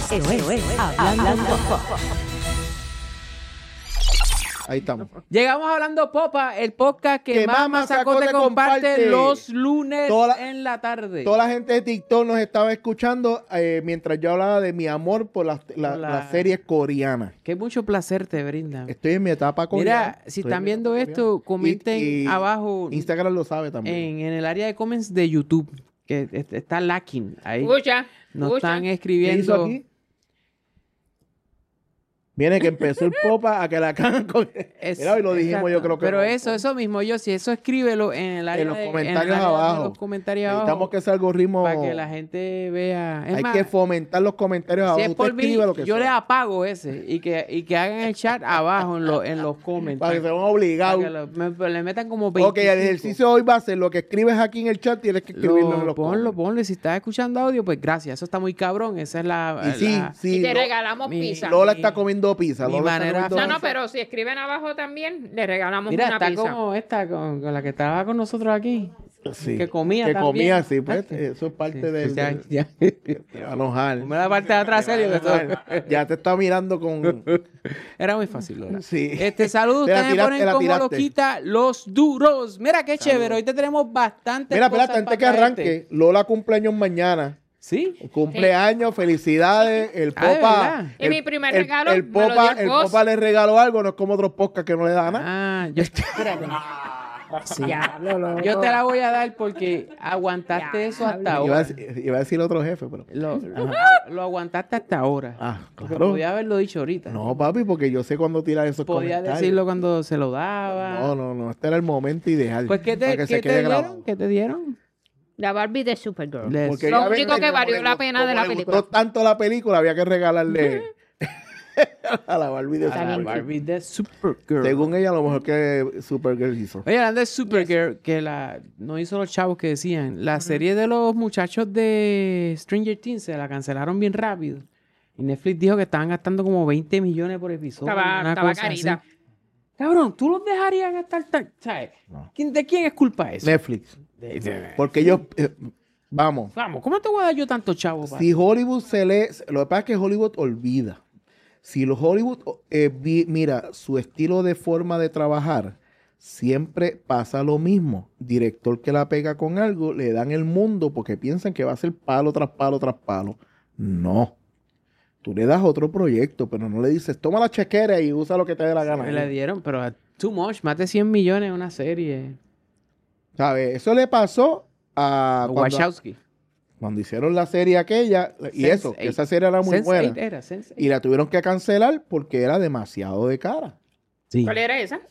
Esto es Hablando Pop. Ahí estamos. Llegamos a Hablando Popa, el podcast que Mama Zacote comparte los lunes en la tarde. Toda la gente de TikTok nos estaba escuchando mientras yo hablaba de mi amor por las series coreanas. Qué mucho placer te brinda. Estoy en mi etapa coreana. Mira, si están viendo esto, comenten y abajo. Instagram lo sabe también. En el área de comments de YouTube, que está lacking ahí. Escucha. Nos están ¿Qué escribiendo. hizo aquí? Viene que empezó el Popa a que la cagan con... Mira, hoy lo dijimos, Exacto. yo creo que... Pero no. eso mismo, yo si eso escríbelo en el área En los de- comentarios el área de abajo. los comentarios Necesitamos abajo que ese algoritmo... para que la gente vea. Es Hay más, que fomentar los comentarios si abajo. es Usted por mí, escribe lo que yo le sea. apago ese y que hagan el chat abajo en los comments. Para que se van Para obligados. que le metan como 25. Ok, el ejercicio de hoy va a ser lo que escribes aquí en el chat, tienes que escribirlo en los Ponlo. comments. Si estás escuchando audio, pues gracias. Eso está muy cabrón. Esa es la... Y sí, la- sí. Y te regalamos pizza. Lola está comiendo pizza. mi Lola está manera- comiendo No, pero si escriben abajo también, le regalamos Mira, una está pizza. como esta, con la que estaba con nosotros aquí. Sí. Que comía Que también. comía, sí, pues. Eso es parte del... Ya. Te va a enojar. Ponme la parte de atrás, serio. que todo- Ya te está mirando con... Era muy fácil, Lola. Sí. Saludos, Te la ustedes me tiraste, ponen la como tiraste. loquita los duros. Mira qué chévere, hoy te tenemos bastante. Mira, espérate, antes que arranque, Lola cumpleaños mañana. ¿Sí? Cumpleaños, felicidades. El Ah, ¿de Popa. verdad? Y mi primer regalo El me lo dio Popa, el el boss. Popa le regaló algo, no es como otros podcasts que no le dan nada. Ah, yo te la voy a dar porque aguantaste eso hasta Iba a, ahora. iba a decir otro jefe, pero. Lo aguantaste hasta ahora. Ah, Porque claro. podía haberlo dicho ahorita. No, papi, porque yo sé cuándo tirar esos Podía comentarios. decirlo cuando se lo daba. No. Este era el momento ideal. Pues, ¿qué para te, que qué se te quede dieron? grabado. ¿Qué te dieron? La Barbie de Supergirl. Porque Lo ya ven, único que como valió le la gustó- pena de la como le película. gustó tanto la película, había que regalarle a la Barbie de A la Supergirl. Barbie de Supergirl. Según ella, a lo mejor que Supergirl hizo. Oye, hablando de Supergirl, que no hizo los chavos que decían, la serie de los muchachos de Stranger Things se la cancelaron bien rápido. Y Netflix dijo que estaban gastando como 20 millones por episodio. una Estaba cosa carita. así. Cabrón, ¿tú los dejarías gastar ¿sabes? No. ¿De quién es culpa eso? Netflix. Porque ellos... vamos. Vamos, ¿cómo te voy a dar yo tanto chavo? Si Hollywood lo que pasa es que Hollywood olvida. Si los Hollywood, mira, su estilo de forma de trabajar, siempre pasa lo mismo. Director que la pega con algo, le dan el mundo porque piensan que va a ser palo tras palo tras palo. No. Tú le das otro proyecto, pero no le dices, toma la chequera y usa lo que te dé la gana. Me le dieron, pero too much, más de 100 millones en una serie. ¿Sabes? Eso le pasó a Wachowski. cuando hicieron la serie aquella, y Sense8. eso, esa serie era muy buena. Sense8. Y la tuvieron que cancelar porque era demasiado de cara. Sí. ¿Cuál era esa?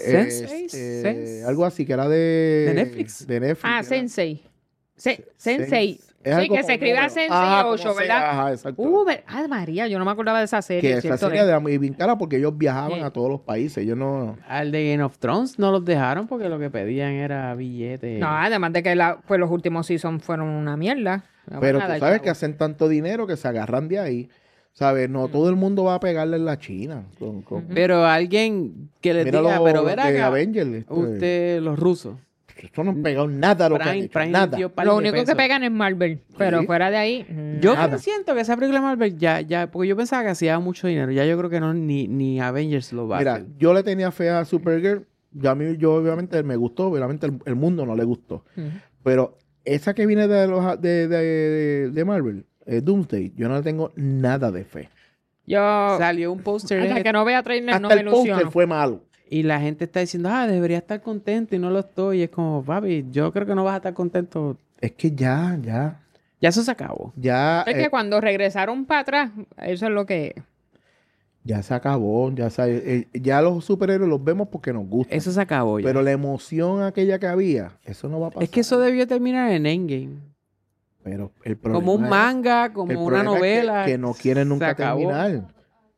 Algo así que era de Netflix. De Netflix. Ah, era- Sensei. Sensei. Es Sí, algo que con se escribía número. Sensei Ajá, 8, como ¿verdad? Ajá, exacto. Ay, María, yo no me acordaba de esa serie. que esa ¿cierto? serie era muy bien cara porque ellos viajaban Sí. a todos los países. Ellos no... Al de Game of Thrones no los dejaron porque lo que pedían era billetes. No, además de que pues los últimos seasons fueron una mierda. No Pero van a tú dar sabes chavo. que hacen tanto dinero que se agarran de ahí. ¿Sabes? No todo el mundo va a pegarle en la China. Pero alguien que les Mira diga, los pero verá de acá, Avengers. usted, los rusos. Esto no han pegado nada lo que han hecho, Prime nada. dio par Lo de único que pesos. pegan es Marvel, pero Sí. fuera de ahí, Yo Nada. siento que esa película de Marvel ya, porque yo pensaba que hacía mucho dinero. Ya yo creo que no, ni Avengers lo va a Mira, hacer. yo le tenía fe a Supergirl. Yo obviamente me gustó, obviamente el mundo no le gustó. Ujú. Pero esa que viene de Marvel, Doomsday, yo no le tengo nada de fe. yo Salió un póster hasta que no vea trailer no Hasta me el póster ilusiono. fue malo. y la gente está diciendo, debería estar contento y no lo estoy. Y es como, papi, yo creo que no vas a estar contento. Es que ya. Ya eso se acabó. Ya, Es que cuando regresaron para atrás, eso es lo que... ya se acabó. Ya los superhéroes los vemos porque nos gustan. Eso se acabó ya. Pero la emoción aquella que había, eso no va a pasar. Es que eso debió terminar en Endgame. Pero el problema Como un es- manga, el como una problema es novela. que no quieren se nunca acabó. terminar.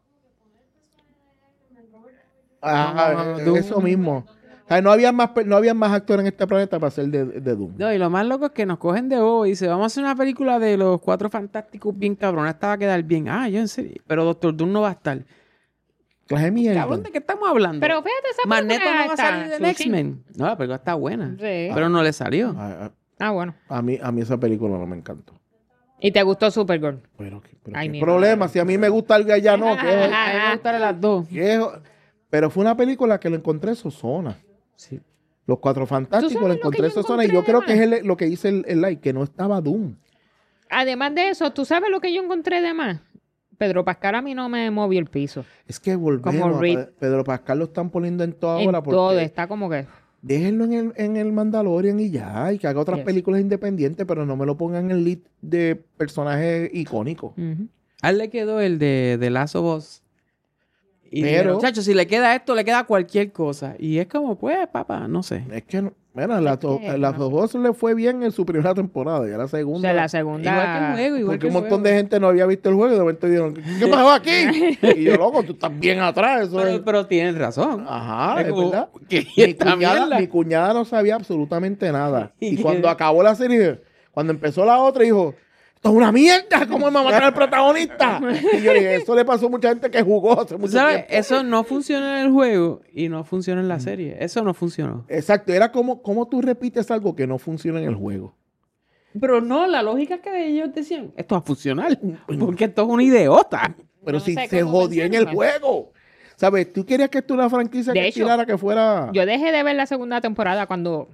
Doom. Eso mismo. O sea, no había más actores en este planeta para ser de Doom. No, y lo más loco es que nos cogen de bobo y dicen, vamos a hacer una película de los Cuatro Fantásticos bien cabrón. Esta va a quedar bien. Yo en serio. Pero Doctor Doom no va a estar. Clase de mierda. Cabrón, ¿de qué estamos hablando? Pero fíjate, esa Magneto película no va a está salir del sushi. X-Men. No, la película está buena. Sí. Pero no le salió. A, Ah, bueno. a mí esa película no me encantó. ¿Y te gustó Supergirl? Pero Ay, qué mi problema, si a mí me gusta algo allá no. A mí me gustaron las dos. Pero fue una película que lo encontré sozona. Sí. Los Cuatro Fantásticos lo sabes lo que encontré yo sozona. Y yo encontré, creo que es además? lo que dice el like, que no estaba Doom. Además de eso, ¿tú sabes lo que yo encontré de más? Pedro Pascal a mí no me movió el piso. Es que volvemos. Como Reed. Pedro Pascal lo están poniendo en toda En hora. Porque todo, está como que... déjenlo en el Mandalorian y ya. Y que haga otras Yes. películas independientes, pero no me lo pongan en el lead de personajes icónicos. Ujú. A él le quedó el de Last of Us. Y Pero- dijeron, muchachos, si le queda esto, le queda cualquier cosa. Y es como, pues, papá, no sé. Es que, mira, la no Voz le fue bien en su primera temporada. Ya la O segunda. sea, la segunda... Igual que el juego, igual Porque que un el montón juego. de gente no había visto el juego y de momento dijeron, ¿qué pasó aquí? Y yo, loco, tú estás bien atrás. Eso es... Pero tienen razón. Ajá, Es es como, verdad. ¿qué Mi esta mierda? mi cuñada no sabía absolutamente nada. ¿Y Y qué? cuando acabó la serie, cuando empezó la otra, dijo, esto es una mierda, ¿cómo me va a matar al protagonista? Y yo dije, eso le pasó a mucha gente que jugó hace mucho ¿Sabes? tiempo. Eso no funciona en el juego y no funciona en la serie. Eso no funcionó. Exacto, era como tú repites algo que no funciona en el juego. Pero no, la lógica es que ellos decían, esto va a funcionar. Porque esto es una idiota. Pero No si sé se cómo jodió en el mencionarlo. juego. ¿Sabes? ¿Tú querías que esto una franquicia De que hecho, tirara que fuera...? Yo dejé de ver la segunda temporada cuando...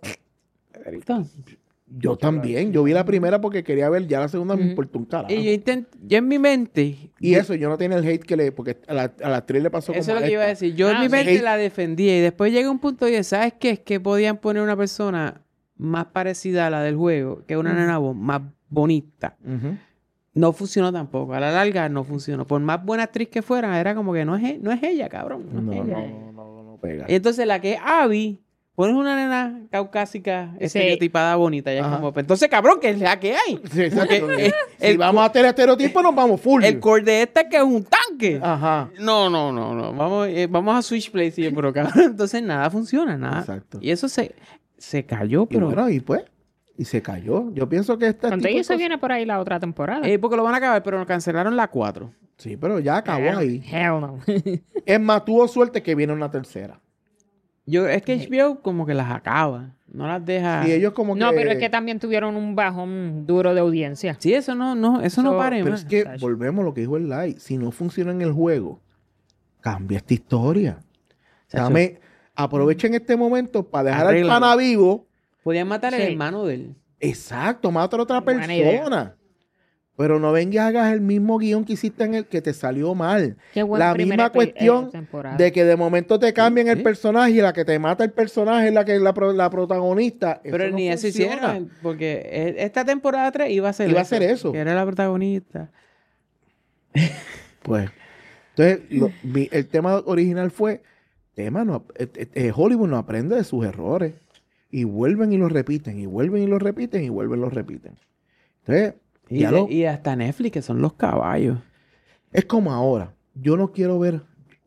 Yo también. Yo vi la primera porque quería ver ya la segunda, me Ujú. importó un carajo. Y yo en mi mente, Y eso, yo no tenía el hate que le... Porque a la actriz le pasó eso como es lo que iba a esta. decir. Yo en Ah, mi sí. mente la defendía y después llega un punto y dije, ¿sabes qué? Es que podían poner una persona más parecida a la del juego, que una nena más bonita. Ujú. No funcionó tampoco. A la larga no funcionó. Por más buena actriz que fuera, era como que no es ella, cabrón. No, No, es ella. no pega. Y entonces la que es Abby, pones una nena caucásica, Sí. estereotipada, bonita. Y es Ajá. como, pues, entonces, cabrón, que es la que hay. Sí, exacto. Porque, Si vamos a tener estereotipos, nos vamos full. el core de esta es que es un tanque. Ajá. No. Vamos a switch place. Y yo, pero cabrón, entonces nada funciona, nada. Exacto. Y eso se cayó, Y pero... bueno, y pues, y se cayó. Yo pienso que este Con tipo todo de eso cosas- viene por ahí la otra temporada. porque lo van a acabar, pero nos cancelaron la 4. Sí, pero ya acabó ahí. Hell no. Es más, tuvo suerte que viene una tercera. Es que HBO como que las acaba. No las deja... Y ellos como No, que... pero es que también tuvieron un bajón duro de audiencia. Sí, eso no pare, Pero man. es que Tacho. volvemos a lo que dijo el like. Si no funciona en el juego, cambia esta historia. Chacho, Aprovechen este momento para dejar Arréglalo. al pana vivo. podían matar al Sí. hermano de él. Exacto, mata a otra Buena persona. Pero no vengas y hagas el mismo guión que hiciste en el que te salió mal. Qué buen La primer misma cuestión temporada. de que de momento te cambian el sí. personaje y la que te mata el personaje es la que es la protagonista. Pero Eso no ni eso funciona. hicieron, porque esta temporada 3 iba a ser Iba a ser eso. Que era la protagonista. Pues, entonces, el tema original fue, Hollywood no aprende de sus errores. Y vuelven y los repiten, y vuelven y los repiten, y vuelven y los repiten. Entonces, Y hasta Netflix, que son los caballos. es como ahora. Yo no quiero ver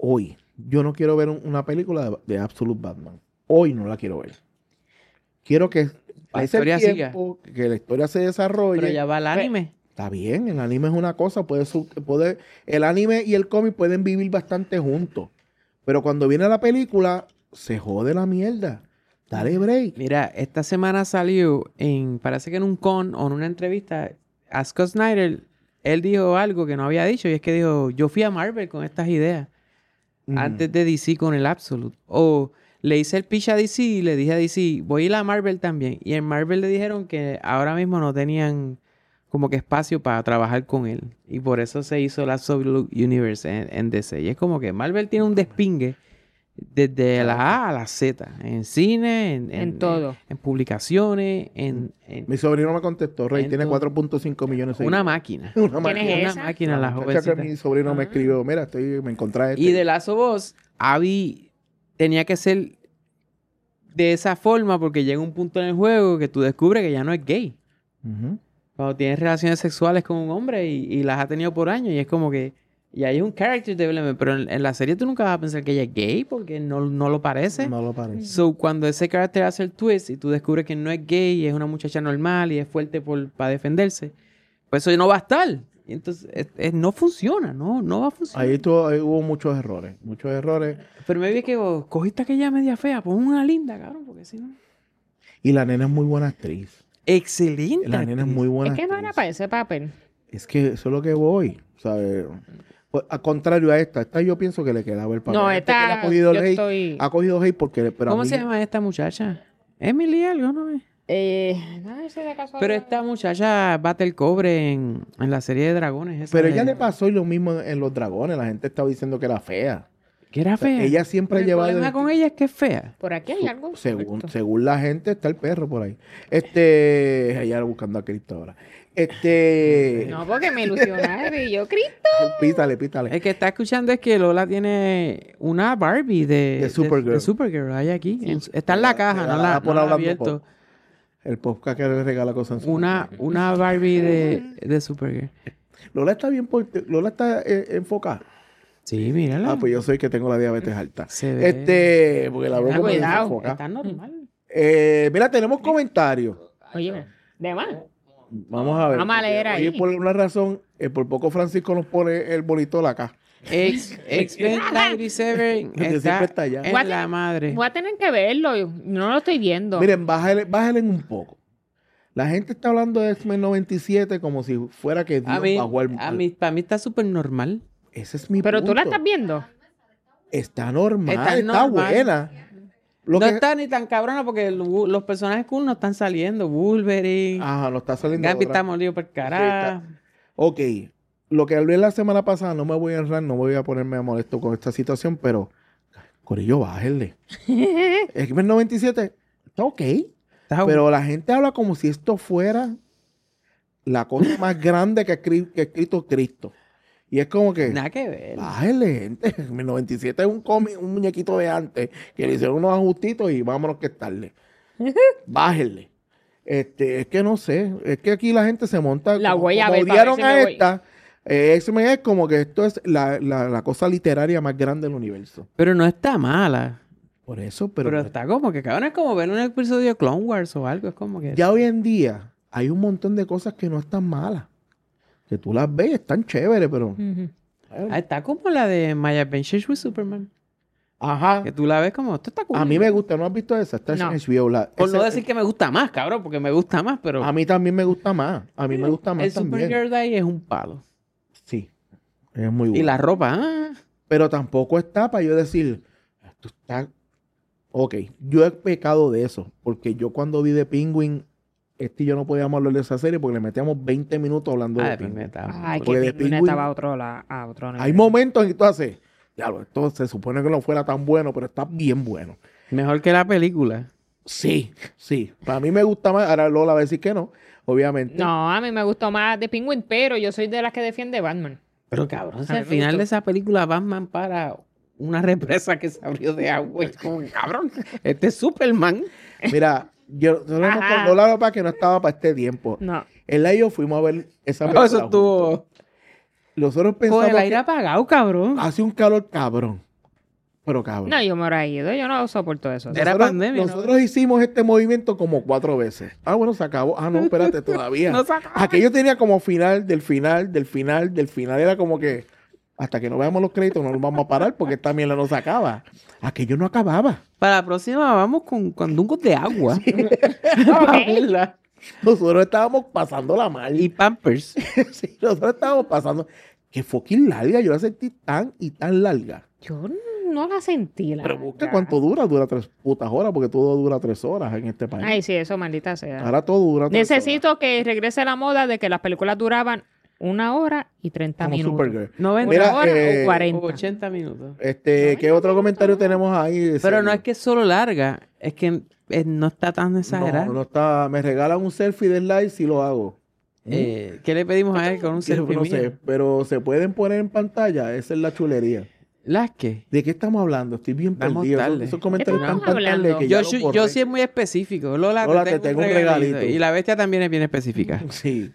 una película de Absolute Batman. Hoy no la quiero ver. Quiero que pase el historia tiempo, que la historia se desarrolle. Pero ya va el anime. Está bien, el anime es una cosa, el anime y el cómic pueden vivir bastante juntos. Pero cuando viene la película, se jode la mierda. Dale break. Mira, esta semana salió parece que en un con o en una entrevista, a Scott Snyder, él dijo algo que no había dicho, y es que dijo, yo fui a Marvel con estas ideas, antes de DC con el Absolute. O le hice el pitch a DC y le dije a DC, voy a ir a Marvel también. Y en Marvel le dijeron que ahora mismo no tenían como que espacio para trabajar con él. Y por eso se hizo el Absolute Universe en DC. Y es como que Marvel tiene un despingue desde la A a la Z. En cine, En todo. En publicaciones, en Mi sobrino me contestó, Rey, En tiene todo. 4.5 millones de una seguidores. máquina. Una ¿Quién máquina. es Una esa? máquina, la Muchacha que jovencita. mi sobrino me escribió, mira, me encontré este. Y de Last of Us, Abby tenía que ser de esa forma porque llega un punto en el juego que tú descubres que ya no es gay. Ujú. Cuando tienes relaciones sexuales con un hombre y las ha tenido por años y es como que... Y ahí es un character development, pero en la serie tú nunca vas a pensar que ella es gay porque no lo parece. No lo parece. So, cuando ese carácter hace el twist y tú descubres que no es gay y es una muchacha normal y es fuerte para defenderse, pues eso no va a estar. Y entonces no funciona, no va a funcionar. Ahí hubo muchos errores. Pero me vi que cogiste aquella media fea, pon una linda, cabrón, porque si no... Y la nena es muy buena actriz. Excelente. La nena es actriz. muy buena. Es que no era actriz. para ese papel. Es que eso es lo que voy, ¿sabes? Pues, a contrario a esta yo pienso que le quedaba el papel. No, Hay gente que le esta... ha cogido yo hate, estoy... ha cogido hate porque, pero a ¿Cómo mí- se llama esta muchacha? Emily algo, ¿no es? no sé de casualidad. Pero esta muchacha bate el cobre en la serie de dragones. Esa Pero de- ella le pasó y lo mismo en Los Dragones. La gente estaba diciendo que era fea. Que era O sea, fea. ella siempre ha El llevado... problema con ella es que es fea. Por aquí hay algo. Según la gente, está el perro por ahí. Allá buscando a Cristo ahora. No, porque me ilusionaron y yo, Cristo. Pítale. El que está escuchando es que Lola tiene una Barbie De Supergirl. de Supergirl. Hay aquí. Está en la caja, no la, por no la he hablando abierto. El podcast que le regala cosas en su Una Barbie de Supergirl. Lola está bien, Lola está enfocada. Sí, mírala. Pues yo soy que tengo la diabetes alta. Se ve. Porque la veo como Cuidado. desenfocada. Está normal. Mira, tenemos comentarios. Oye, de más. Vamos a ver. Vamos a leer porque ahí. hoy por una razón, por poco Francisco nos pone el bonito acá. X-Men 97 Que siempre está está allá. en la madre. Voy a tener que verlo. Yo no lo estoy viendo. Miren, bájale un poco. La gente está hablando de X-Men 97 como si fuera que Dios A mí, bajó al... para mí está súper normal. Ese es mi Pero tú la punto. estás viendo. Está normal, Está está normal. buena. Lo No que... está ni tan cabrona porque los personajes cool no están saliendo. Wolverine, Ajá, no está saliendo Gambit otra. está molido por carajo. Ok, lo que hablé la semana pasada, no me voy a enredar, no voy a ponerme molesto con esta situación, pero Corillo, bájenle. X-Men 97 está ok, Está pero la gente habla como si esto fuera la cosa más grande que ha escrito Cristo. Y es como que, nada que ver. bájenle, gente. X-Men 97 es un cómic, un muñequito de antes, que le hicieron unos ajustitos y vámonos que es tarde. Bájenle. Es que no sé, es que aquí la gente se monta. La como- voy a como ver para ver odiaron si a me voy. esta. X-Men es como que esto es la cosa literaria más grande del universo. Pero no está mala. Por eso, Pero está como que cabrón, es como ver un episodio de Clone Wars o algo. Es como que. ya hoy en día hay un montón de cosas que no están malas. Que tú las ves, están chéveres, pero. Ujú. Ah, está como la de My Adventures with Superman. Ajá. Que tú la ves como, esto está cool. A mí me gusta, ¿no has visto esa? Está No. en HBO. Por no decir que me gusta más, cabrón, porque me gusta más, pero. A mí también me gusta más. A mí me gusta más El también. Supergirl de ahí es un palo. Sí. Es muy Y bueno. la ropa, Pero tampoco está para yo decir, esto está... Ok, yo he pecado de eso, porque yo cuando vi de Penguin, y yo no podíamos hablar de esa serie porque le metíamos 20 minutos hablando de Penguin Penguin. está- Ay, Porque que de Penguin Penguin- estaba a otro nivel. Hay momentos en que tú haces, diablo, esto se supone que no fuera tan bueno, pero está bien bueno. Mejor que la película. Sí. Para mí me gusta más, ahora Lola va a decir que no, obviamente. No, a mí me gustó más de Penguin, pero yo soy de las que defiende Batman. Pero cabrón, si A mí al me final gustó. de esa película Batman para una represa que se abrió de agua. Y es como, cabrón, este es Superman. Mira, nosotros Ajá. con Lola para que no estaba para este tiempo. No. Él y yo fuimos a ver esa No, película eso estuvo juntos. Nosotros con pensamos el aire que apagado, cabrón. hace un calor cabrón. Pero cabrón. No, yo me hubiera ido. Yo no soporto eso. Era pandemia, ¿no? Nosotros hicimos este movimiento como 4 veces. Ah, bueno, se acabó. Ah, no, espérate, todavía. No se acabó. Aquello tenía como final, del final. Era como que hasta que no veamos los créditos no nos vamos a parar porque esta mierda no se acaba. Aquello no acababa. Para la próxima vamos con dungos de agua. Para verla. Nosotros estábamos pasándola mal. Y Pampers. Sí, nosotros estábamos pasando. Que fucking larga. Yo la sentí tan y tan larga. Yo no la sentí. La Pero busca verdad. cuánto dura. Dura 3 putas horas porque todo dura 3 horas en este país. Ay, sí, eso, maldita sea. Ahora todo dura 3 horas. Necesito que regrese la moda de que las películas duraban 1 hora y 30 Como minutos. Supergirl. 90 Mira, 1 hora eh, o 40. 80 minutos. ¿Qué otro comentario tenemos ahí? Pero no es que es solo larga, es que no está tan exagerada. No está. Me regalan un selfie del live si lo hago. ¿Qué le pedimos a él con un selfie No mío? sé, pero se pueden poner en pantalla. Esa es la chulería. ¿Las qué? ¿De qué estamos hablando? Estoy bien Vamos perdido. tarde. Esos comentarios ¿Qué están estamos tan tarde hablando? que ya Yo, lo yo borré. sí es muy específico. Lola, Lola, te tengo un regalito. Y la bestia también es bien específica. Sí.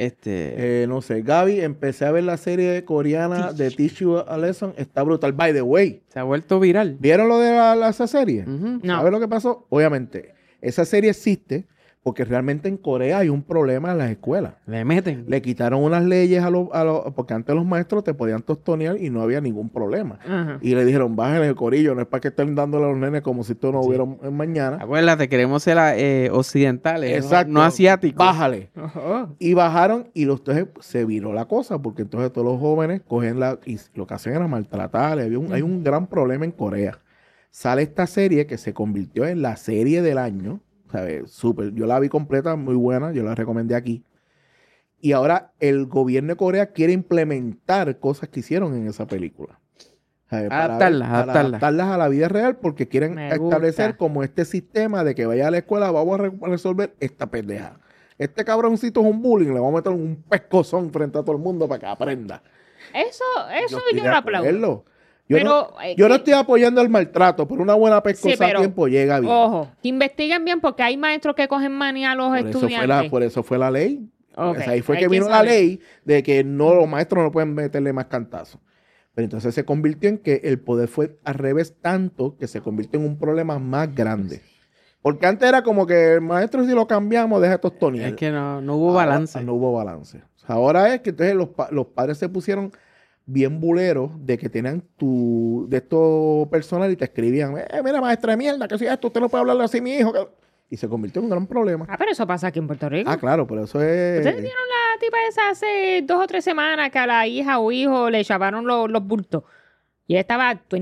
Este, No sé. Gaby, empecé a ver la serie coreana de Teach You a Lesson. Está brutal. By the way, se ha vuelto viral. ¿vieron lo de esa serie? Ujú. No. ¿Sabes lo que pasó? Obviamente, esa serie existe porque realmente en Corea hay un problema en las escuelas. Le meten. Le quitaron unas leyes porque antes los maestros te podían tostonear y no había ningún problema. Ajá. Y le dijeron, bájenle el corillo, no es para que estén dándole a los nenes como si esto no hubiera un mañana. Acuérdate, queremos ser occidentales, Exacto. no asiáticos. Bájale. Ojo. Y bajaron y entonces se viró la cosa, porque entonces todos los jóvenes cogen y lo que hacen era maltratar. Hay un gran problema en Corea. Sale esta serie que se convirtió en la serie del año. ¿Sabes? Súper. Yo la vi completa, muy buena, yo la recomendé aquí. Y ahora el gobierno de Corea quiere implementar cosas que hicieron en esa película. ¿Sabes? Para adaptarlas a la vida real, porque quieren Me establecer gusta. como este sistema de que vaya a la escuela, vamos a resolver esta pendeja. Este cabroncito es un bullying, le vamos a meter un pescozón frente a todo el mundo para que aprenda. Eso estoy yo de lo aplaudo. acuerdo. Yo, Pero, no estoy apoyando el maltrato, pero una buena pescosa pero, a tiempo llega bien. Ojo, que investiguen bien porque hay maestros que cogen manía a los estudiantes. Por eso fue la ley. Ok, O sea, ahí fue hay que que vino la saber. ley de que no, los maestros no pueden meterle más cantazos. Pero entonces se convirtió en que el poder fue al revés tanto que se convirtió en un problema más grande. Porque antes era como que el maestro, si lo cambiamos, deja tostonear. Es que no hubo balance. No hubo balance. O sea, ahora es que entonces los padres se pusieron bien buleros de que tenían de estos personal y te escribían, mira, maestra de mierda, que si esto, usted no puede hablarle así a mi hijo. Y se convirtió en un gran problema. Ah, pero eso pasa aquí en Puerto Rico. Ah, claro, pero eso es... ¿Ustedes vieron la tipa esa hace 2 o 3 semanas que a la hija o hijo le echaron los bultos? Y ella estaba en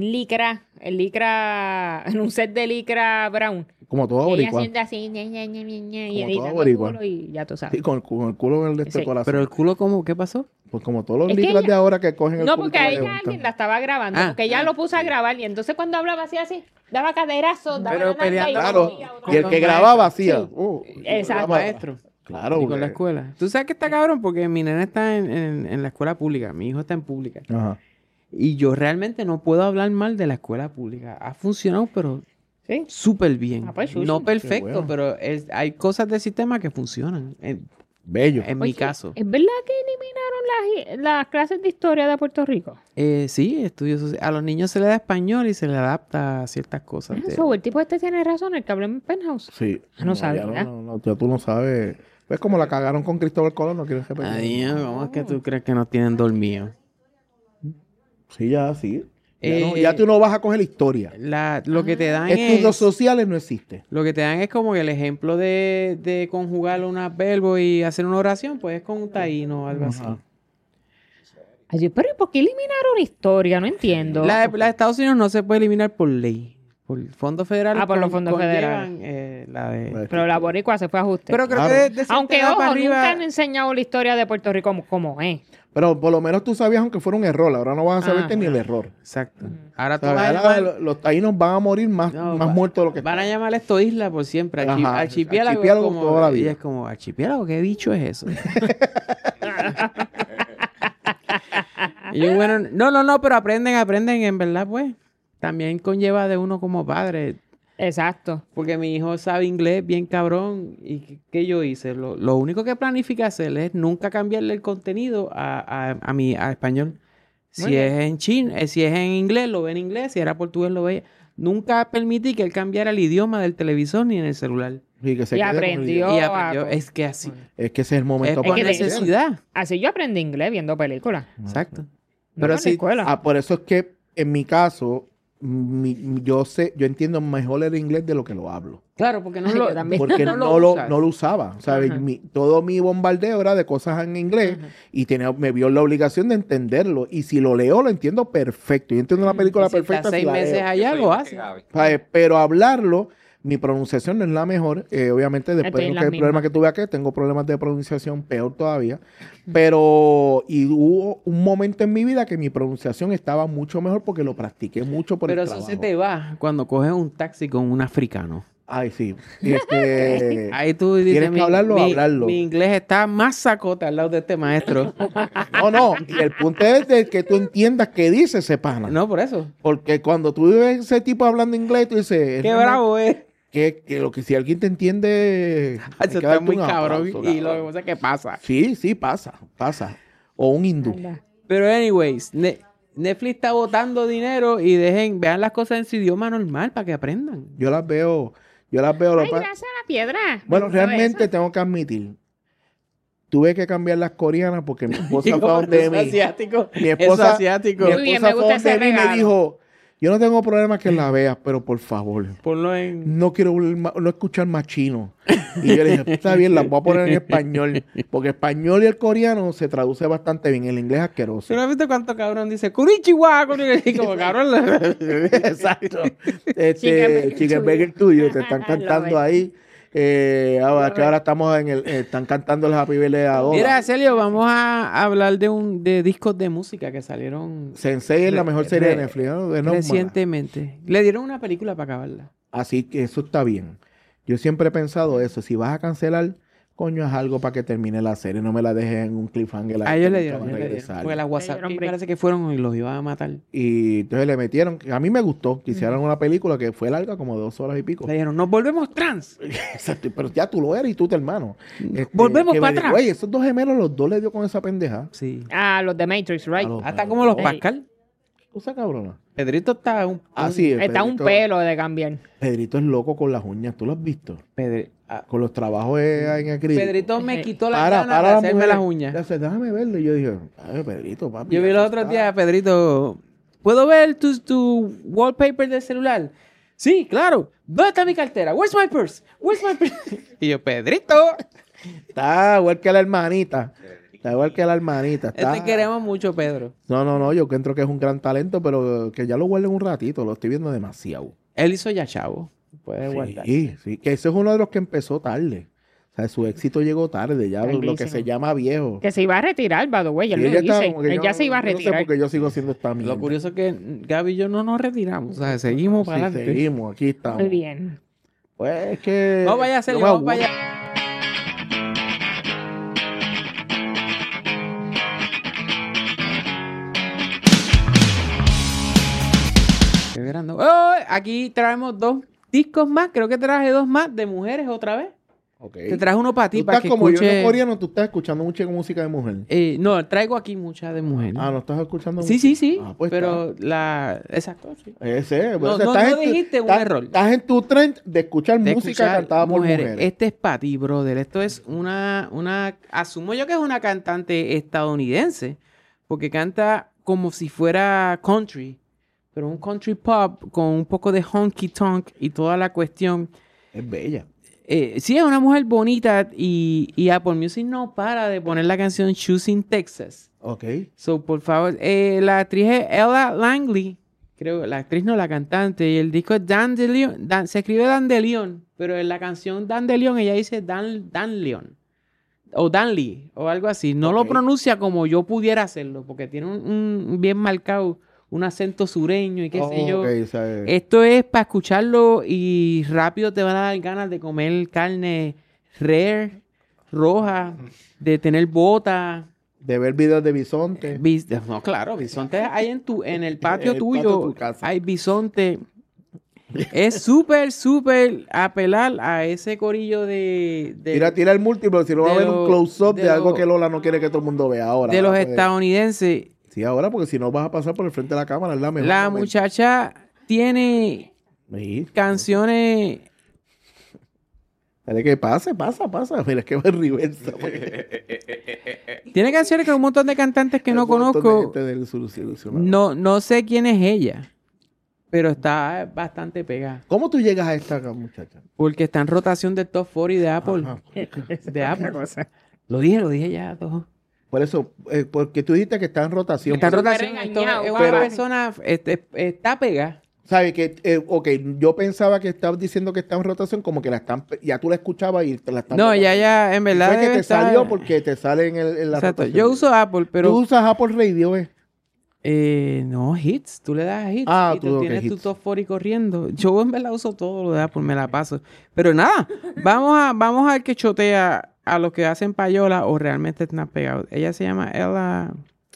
en un set de licra brown. Como todo Y ella boricua. haciendo así, ña, ña, ña, ña, ña, y Como editando todo el boricua. culo y ya tú sabes. Sí, con el culo en el Sí. corazón. Pero el culo, ¿qué pasó? Pues como todos los Es que licras ella- de ahora que cogen el No, culo. porque a ella alguien la estaba grabando, porque ella lo puso a grabar y entonces cuando hablaba así, daba caderazos, daba Pero la nalga peleando y Claro, comía otro. y el Con que los grababa maestros. hacía... Sí. Exacto. Maestro. Claro. Y con la porque- escuela. Tú sabes que está cabrón porque mi nena está en la escuela pública. Mi hijo está en pública. Ajá. Y yo realmente no puedo hablar mal de la escuela pública. Ha funcionado, pero Sí. súper bien. Ah, pues, chuchi. No perfecto, Qué bueno. pero hay cosas del sistema que funcionan. Bello. En mi Oye, caso. ¿Es verdad que eliminaron las clases de historia de Puerto Rico? Sí, estudios sociales. A los niños se les da español y se les adapta a ciertas cosas. Eso, el tipo este tiene razón, el que habló en Penthouse. Sí. No sabía. ya ya tú no sabes. Pues como la cagaron con Cristóbal Colón, no quieres repetir. Adiós, ¿cómo es que tú crees que nos tienen dormidos? Sí, ya, sí. Eh, Ya tú no vas a coger historia. Lo que te dan Estudios es... sociales no existe. Lo que te dan es como que el ejemplo de conjugar unos verbos y hacer una oración, pues es con un taíno o algo así. Ajá. Ay, pero ¿y por qué eliminaron historia? No entiendo. La de Estados Unidos no se puede eliminar por ley. Por el fondo federal. Ah, por los fondos conllevan, la de... Pues, Pero la boricua se fue a ajuste. Pero creo Claro. que de Aunque, cierta edad ojo, para arriba... nunca han enseñado la historia de Puerto Rico como es. Pero por lo menos tú sabías, aunque fuera un error. Ahora no vas a saberte Ah, ni el error. Exacto. Ahora tú O sea, vas a ahora llamar... los taínos van a morir más No, muertos de lo que Van a están. llamar esto isla por siempre. Ajá, Archipiélago. archipiélago como, toda la vida. Y es como, archipiélago, ¿qué bicho es eso? Y yo, bueno, no, pero aprenden, en verdad, pues. También conlleva de uno como padre. Exacto. Porque mi hijo sabe inglés bien cabrón. ¿Y qué yo hice? Lo único que planifiqué hacer es nunca cambiarle el contenido a español. Muy Si bien. es en chino, si es en inglés, lo ve en inglés. Si era portugués, lo ve. Nunca permití que él cambiara el idioma del televisor ni en el celular. Y que se Y quede con el aprendió. idioma. Y aprendió. a- Es que así. Es que ese es el momento Es por que de- necesidad. Así yo aprendí inglés viendo películas. Exacto. No Pero en la sí. escuela. Por eso es que en mi caso, yo entiendo mejor el inglés de lo que lo hablo. Claro, porque no Ay, lo... yo también. Porque No no, lo usas. no lo usaba. O sea, Ajá. todo mi bombardeo era de cosas en inglés y me vio la obligación de entenderlo. Y si lo leo, lo entiendo perfecto. Yo entiendo una película Y si perfecta estás 6 si la meses leo. allá, lo hace. Pero hablarlo, mi pronunciación no es la mejor. Obviamente, después Estoy en del la problema misma. que tuve aquí, tengo problemas de pronunciación peor todavía. Pero, y hubo un momento en mi vida que mi pronunciación estaba mucho mejor porque lo practiqué mucho por Pero el eso trabajo. se te va cuando coges un taxi con un africano. Ay, sí. Este, Ahí tú dices, ¿Tienes que hablarlo? Hablarlo. Mi inglés está más sacota al lado de este maestro. no. Y el punto es de que tú entiendas qué dice ese pana. No, por eso. Porque cuando tú ves ese tipo hablando inglés, tú dices... Qué bravo es. Que lo que si alguien te entiende... hay Eso que está darte muy un cabrón. aplauso, Y lo que cabrón. pasa es que pasa. Sí, pasa. O un hindú. Anda. Pero anyways, Netflix está botando dinero y vean las cosas en su idioma normal para que aprendan. Yo Yo las veo. Ay, gracias a la piedra. Bueno, Me gustó realmente eso. tengo que admitir, tuve que cambiar las coreanas porque mi esposa Y fue como donde eso mí. asiático. Mi Eso esposa, asiático. mi Muy bien, esposa me fue gusta ese donde mí y me regalo. dijo, yo no tengo problema que la veas, pero por favor, Ponlo en... no quiero no escuchar más chino. Y yo le dije, está bien, las voy a poner en español, porque español y el coreano se traduce bastante bien, el inglés es asqueroso. ¿Tú no has visto cuánto cabrón dice Konnichiwa? Y como cabrón... Exacto. Chicken Chicken burger Burger tuyo, te están Love cantando it. ahí. Ahora que ahora estamos en el, están cantando el Happy Birthday a Dola. Mira, Celio, vamos a hablar de discos de música que salieron Sensei es la mejor serie de re- Netflix, ¿no? De no mala. recientemente. Le dieron una película para acabarla. Así que eso está bien. Yo siempre he pensado eso. Si vas a cancelar, coño, haz algo para que termine la serie. No me la dejes en un cliffhanger. A ahí ellos que le nunca dieron. va a ellos le dieron. regresar. Porque las WhatsApp dieron que break. parece que fueron y los iban a matar. Y entonces le metieron. A mí me gustó que hicieran una película que fue larga, como 2 horas y pico. Le dijeron, nos volvemos trans. Exacto, pero ya tú lo eres y tú te hermano. Volvemos que para me atrás. Güey, esos dos gemelos, los dos le dio con esa pendeja. Sí. Ah, los de Matrix, right? A los- Hasta como los Ey. Pascal. Cosa cabrona. Pedrito está un... Sí, Está un pelo de cambiar. Pedrito es loco con las uñas. ¿Tú lo has visto? Ah, Con los trabajos en acrílico. Pedrito me quitó la Para gana de las hacerme mujeres. las uñas. Le hace, déjame verlo. Y yo dije, ay, Pedrito, papi. Yo vi los otros días, Pedrito, ¿puedo ver tu wallpaper del celular? Sí, claro. ¿Dónde está mi cartera? Where's my purse? Where's my purse? Y yo, Pedrito, Está igual que la hermanita. Está igual que la hermanita. Está... te queremos mucho, Pedro. No, yo creo que es un gran talento, pero que ya lo guarden un ratito. Lo estoy viendo demasiado. Él hizo ya chavo. Puede guardar. Sí, sí. Que ese es uno de los que empezó tarde. O sea, su éxito llegó tarde. Ya lo que Tardísimo. se llama viejo. Que se iba a retirar, by the way. Él Sí, me ella estaba dice. como que Él yo ya se iba a no sé retirar. por qué yo sigo haciendo esta mierda. Lo curioso es que Gaby y yo no nos retiramos. O sea, seguimos para Sí, adelante. seguimos, aquí estamos. Muy bien. Pues es que... Vamos para allá, Sergio, yo me vamos para aburro. allá. Qué grande. Oh, aquí traemos 2 discos más. Creo que traje 2 más de mujeres otra vez. Ok. Te traje uno para ti, Tú para estás que como yo escuche... en coreano, tú estás escuchando mucha música de mujer. No, traigo aquí mucha de mujeres. Ah, ¿no estás escuchando Sí, música? sí, sí. Ah, pues pero la... Exacto, sí. Ese, No, o sea, no, estás no en tu- dijiste un estás- error. Estás en tu trend de escuchar De música escuchar cantada por mujeres. Este es para ti, brother. Esto es una... Asumo yo que es una cantante estadounidense. Porque canta como si fuera country. Pero un country pop con un poco de honky tonk y toda la cuestión. Es bella. Sí, es una mujer bonita y Apple Music no para de poner la canción Choosing Texas. Ok. So, por favor, la actriz es Ella Langley, creo, la actriz no, la cantante, y el disco es Dan de Leon, se escribe Dan de Leon, pero en la canción Dan de Leon ella dice Dan Leon, o Danley, o algo así. No lo Ok. pronuncia como yo pudiera hacerlo, porque tiene un bien marcado, un acento sureño y qué sé yo. Ok, o sea, Esto es para escucharlo y rápido te van a dar ganas de comer carne rare, roja, de tener bota. de ver videos de bisonte. No, claro, bisonte hay en el patio En el tuyo. patio de tu casa. Hay bisonte. Es súper apelar a ese corillo de Tira el múltiplo, si no va a de haber un lo- close-up de de algo lo- que Lola no quiere que todo el mundo vea ahora. de los Pues, estadounidenses. Sí, ahora, porque si no vas a pasar por el frente de la cámara, es la mejor. La momento. muchacha tiene Sí. canciones. Dale que pasa. Mira, es que va en reversa. Tiene canciones con un montón de cantantes que no Un montón de conozco. gente del solucionado. No sé quién es ella, pero está bastante pegada. ¿Cómo tú llegas a esta muchacha? Porque está en rotación de Top 40 de Apple. Ajá. De Apple. Lo dije ya todo. Por eso, porque tú dijiste que está en rotación. Está en Súper rotación. Esto engañado, es pero- una persona, está pegada. ¿Sabes? Ok, yo pensaba que estabas diciendo que está en rotación, como que la están, ya tú la escuchabas y te la están... No, ya, en verdad. Fue que debe te estar- salió porque te sale en la Exacto. rotación. Yo uso Apple, Tú pero. usas Apple Radio, No, hits. Tú le das a hits. Ah, y tú, tú ok, tienes tu hits. top 40 corriendo. Yo en verdad uso todo lo de Apple, me la paso. Pero nada, vamos a ver que chotea a los que hacen payola o realmente están pegados. Ella se llama Ella.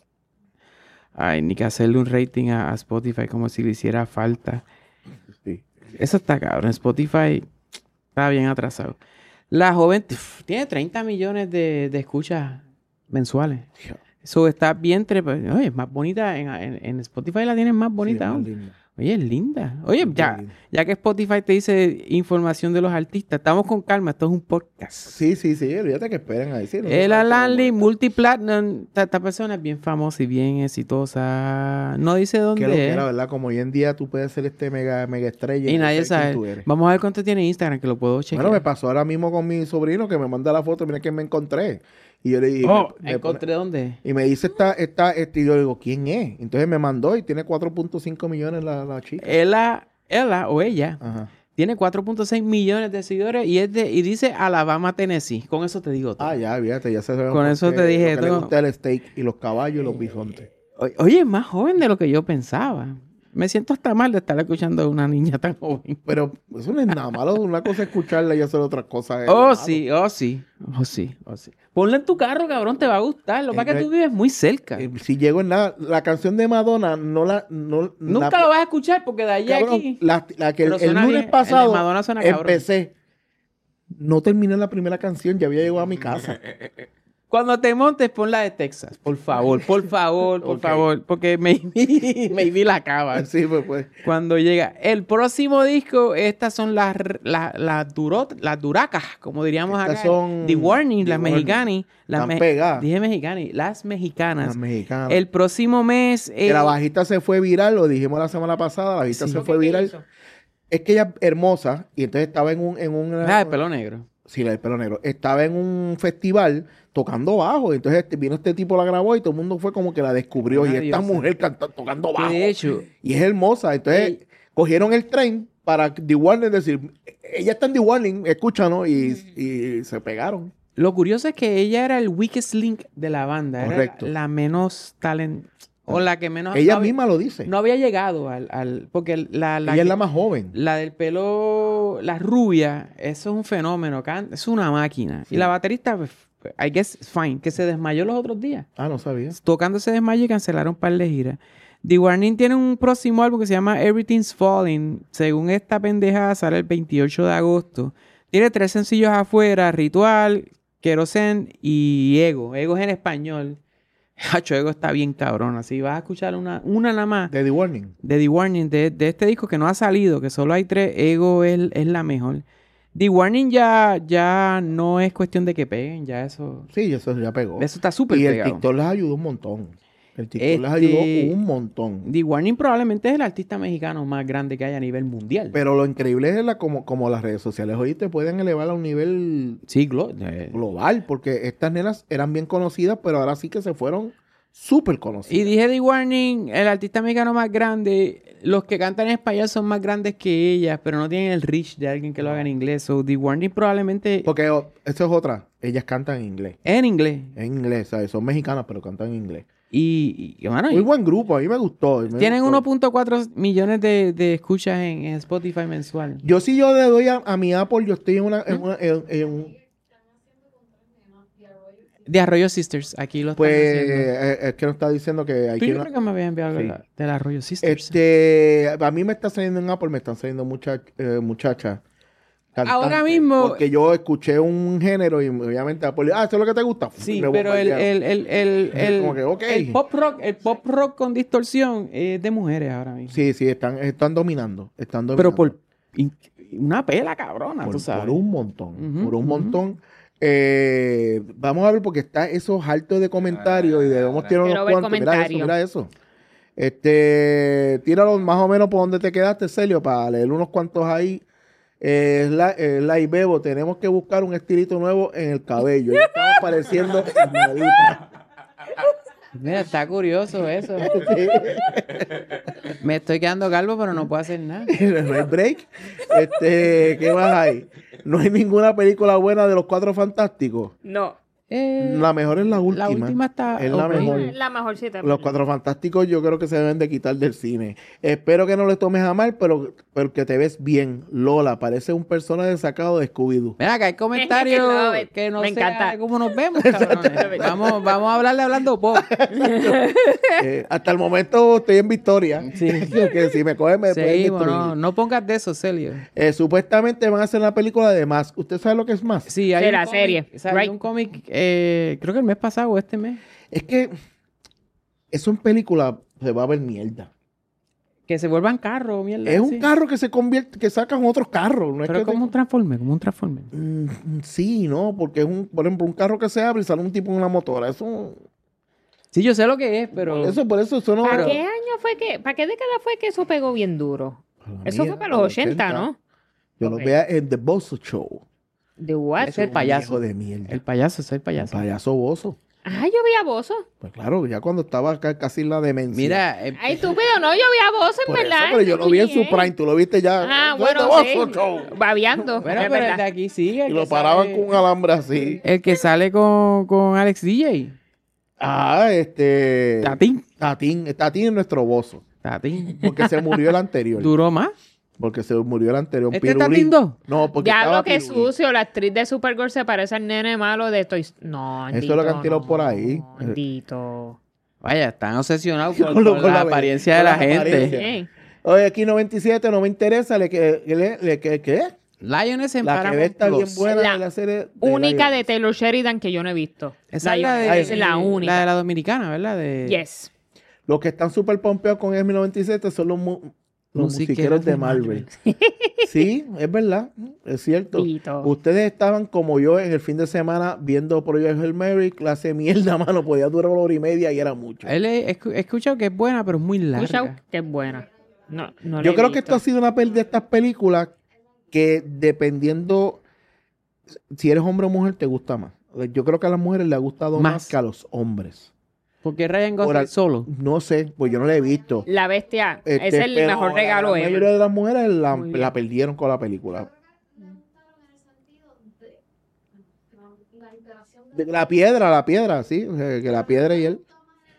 Ay, ni que hacerle un rating a Spotify como si le hiciera falta. Sí. Eso está cabrón. Spotify está bien atrasado. La joven tiene 30 millones de escuchas mensuales. Eso está bien trepa. Oye, es más bonita. En Spotify la tienen más bonita. Sí, aún. es linda. Oye, es linda. Oye, Muy ya, linda. ya que Spotify te dice información de los artistas, estamos con calma, esto es un podcast. Sí, olvídate que esperen ahí. Sí, Ella Lanley, multiplatinum. Esta persona es bien famosa y bien exitosa. No dice dónde Que lo que es. era, ¿verdad? Como hoy en día tú puedes ser mega estrella Y nadie saber quién sabe. tú eres. Vamos a ver cuánto tiene Instagram, que lo puedo chequear. Bueno, me pasó ahora mismo con mi sobrino que me manda la foto, mira que me encontré. Y yo le dije, ¿encontré dónde? y me dice y yo digo, ¿quién es? Entonces me mandó y tiene 4.5 millones la chica. Ella o ella Ajá. tiene 4.6 millones de seguidores y dice Alabama, Tennessee. Con eso te digo todo. Ah, ya, fíjate, ya se sabe. Con eso te dije lo que le todo. gusta el steak y los caballos y los bisontes. Oye, es más joven de lo que yo pensaba. Me siento hasta mal de estar escuchando a una niña tan joven. Pero eso no es nada malo. Una cosa es escucharla y hacer otra cosa. es Oh, malo. sí. Ponla en tu carro, cabrón, te va a gustar. Lo que pasa es que tú vives muy cerca. Si llego en nada, la canción de Madonna Nunca lo vas a escuchar porque de allí a Cabrón, aquí. la que Pero el suena lunes bien, el de pasado Madonna suena cabrón. empecé. No terminé la primera canción, ya había llegado a mi casa. Cuando te montes, pon la de Texas. Por favor, por favor, por Ok. favor. Porque maybe la acaba. Sí, pues. Cuando llega el próximo disco, estas son las duracas, como diríamos Estas acá. son The Warning, The las Warning. mexicanas. Están pegadas. Dije mexicanas, las mexicanas. Las mexicanas. El próximo mes... Que la bajita se fue viral, lo dijimos la semana pasada, la bajita Sí. se fue viral. Es que ella es hermosa y entonces estaba en de pelo negro. Sí, la del pelo negro. Estaba en un festival tocando bajo. Entonces vino este tipo, la grabó y todo el mundo fue como que la descubrió. Una Y esta diosa. mujer tocando Que bajo. de hecho, Y es hermosa. Entonces Ey. cogieron el tren para The Warning decir, ella está en The Warning, escúchanos. Y se pegaron. lo curioso es que ella era el weakest link de la banda. Correcto. Era la menos talent... O la que menos... Ella no había- misma lo dice. No había llegado al porque la ella es la más joven. la del pelo, la rubia, eso es un fenómeno, es una máquina. Sí. Y la baterista, pues, I guess, fine, que se desmayó los otros días. Ah, no sabía. Tocando se desmayó y cancelaron un par de giras. The Warning tiene un próximo álbum que se llama Everything's Falling. Según esta pendeja, sale el 28 de agosto. Tiene 3 sencillos afuera, Ritual, Kerosene y Ego. Ego es en español. Hacho, Ego está bien cabrón. Así vas a escuchar una nada más De The Warning. de The Warning, de este disco que no ha salido, que solo hay 3, Ego es la mejor. The Warning ya no es cuestión de que peguen, ya eso Sí, eso ya pegó. está súper Y el pegado. TikTok les ayudó un montón. El TikTok les ayudó un montón. The Warning probablemente es el artista mexicano más grande que hay a nivel mundial. Pero lo increíble es como las redes sociales hoy te pueden elevar a un nivel Sí, global, porque estas nenas eran bien conocidas, pero ahora sí que se fueron súper y conocidas. dije The Warning, el artista mexicano más grande. Los que cantan en español son más grandes que ellas, pero no tienen el reach de alguien que lo haga en inglés. So, The Warning probablemente Porque eso es otra, ellas cantan en inglés. en inglés. En inglés, ¿sabes? Son mexicanas, pero cantan en inglés. Bueno, Muy buen grupo, a mí me gustó. tienen 1.4 millones de escuchas en Spotify mensual. Yo sí yo le doy a mi Apple, yo estoy en un... De Arroyo Sisters, aquí lo están Pues haciendo. es que nos está diciendo que hay Tú que... yo creo que me habías enviado Sí. del Arroyo Sisters. A mí me está saliendo en Apple, me están saliendo muchachas cantantes. Ahora mismo- Porque yo escuché un género y obviamente Apple, ¿eso es lo que te gusta? Sí, Me pero bombardearon. Como que, ok. el pop rock con distorsión es de mujeres ahora mismo. Sí, están dominando. Pero por una pela cabrona, tú por sabes. un montón. Ujú, Por un ujú. montón. Vamos a ver porque está esos altos de comentarios y debemos tirar Quiero unos ver cuantos. comentarios. Mira eso. Tíralos más o menos por donde te quedaste, Celio, para leer unos cuantos ahí. La Bebo, tenemos que buscar un estilito nuevo en el cabello. Ya estamos pareciendo Ismaelita. Mira, está curioso eso. Me estoy quedando calvo, pero no puedo hacer nada. No hay break. ¿Qué más hay? No hay ninguna película buena de los Cuatro Fantásticos. No. La mejor es la última. La última está... Es la ok. mejor. La mejorcita. Los Cuatro Fantásticos yo creo que se deben de quitar del cine. Espero que no le tomes a mal, pero que te ves bien. Lola, parece un personaje sacado de Scooby-Doo. Mira, que hay comentarios No, que no me sé encanta. cómo nos vemos, cabrones. vamos a hablarle hablando pop. Hasta el momento estoy en victoria. Sí. Que si me cogen me pueden Seguimos, destruir. no pongas de eso, Celio. Supuestamente van a hacer una película de Mask. ¿Usted sabe lo que es Mask? Sí, hay Sí, un la cómic, serie. o sea, hay Right. un cómic, creo que el mes pasado o este mes. Es que eso en película se va a ver mierda. Que se vuelvan carros, mierda. Es así. un carro que se convierte, que sacan otros carros. No es Pero que como un Transformer, como un Transformer. Sí, no, porque es por ejemplo, un carro que se abre y sale un tipo en una motora. Sí, yo sé lo que es, pero... Por eso no. ¿Para qué año fue para qué década fue que eso pegó bien duro? Eso fue para los 80, ¿no? Yo lo Ok. vea en The Bozo Show. ¿De what? Es el payaso. Hijo de mierda. El payaso, es el El payaso. payaso Bozo. Ah, yo vi a Bozo. Pues claro, ya cuando estaba casi en la demencia. Mira, Ay, estúpido, no, yo vi a Bozo en Por eso, verdad. pero yo lo vi en su Bien. prime, tú lo viste ya. Ah, The bueno, Bozo sí. Show. Babeando. bueno, es pero el de verdad. aquí sigue. Y lo paraban con un alambre así. El que sale con Alex DJ. Ah, Tatín. Tatín es nuestro Bozo. Tatín. Porque se murió el anterior. ¿Duró más? Porque se murió el anterior. ¿Este Pirulín. Tatín 2? No, porque Diablo, estaba que Pirulín. sucio. La actriz de Supergirl se parece al nene malo de Toy Story. No, Eso es lo que han tirado por ahí. Bendito. Vaya, están obsesionados Con con la apariencia de con la las gente. apariencias. Bien. Oye, aquí 97, no me interesa. ¿Qué? Lioness en La que Paramount ve está bien Plus. buena La de la serie. Única de Lioness. Taylor Sheridan que yo no he visto. Esa es la de, Es la única. La de la dominicana, ¿verdad? De Yes. Los que están súper pompeados con ESMI 97 son los musiqueros de Marvel. Sí, es verdad. Es cierto. Tito. Ustedes estaban como yo en el fin de semana viendo Project Hail Mary, clase de mierda, mano. Podía durar 1 hora y media y era mucho. He escuchado que es buena, pero es muy Escucha larga. que es buena. No, no Yo la he creo que esto visto. ha sido una de estas películas que dependiendo si eres hombre o mujer te gusta más. Yo creo que a las mujeres les ha gustado más, Más. que a los hombres. Porque Ryan Por Gosling al- solo. No sé, pues yo no la he visto. La bestia es el Pero mejor regalo La ever. mayoría de las mujeres Muy bien. la perdieron con la película. De la piedra, sí. O sea, que la piedra y él.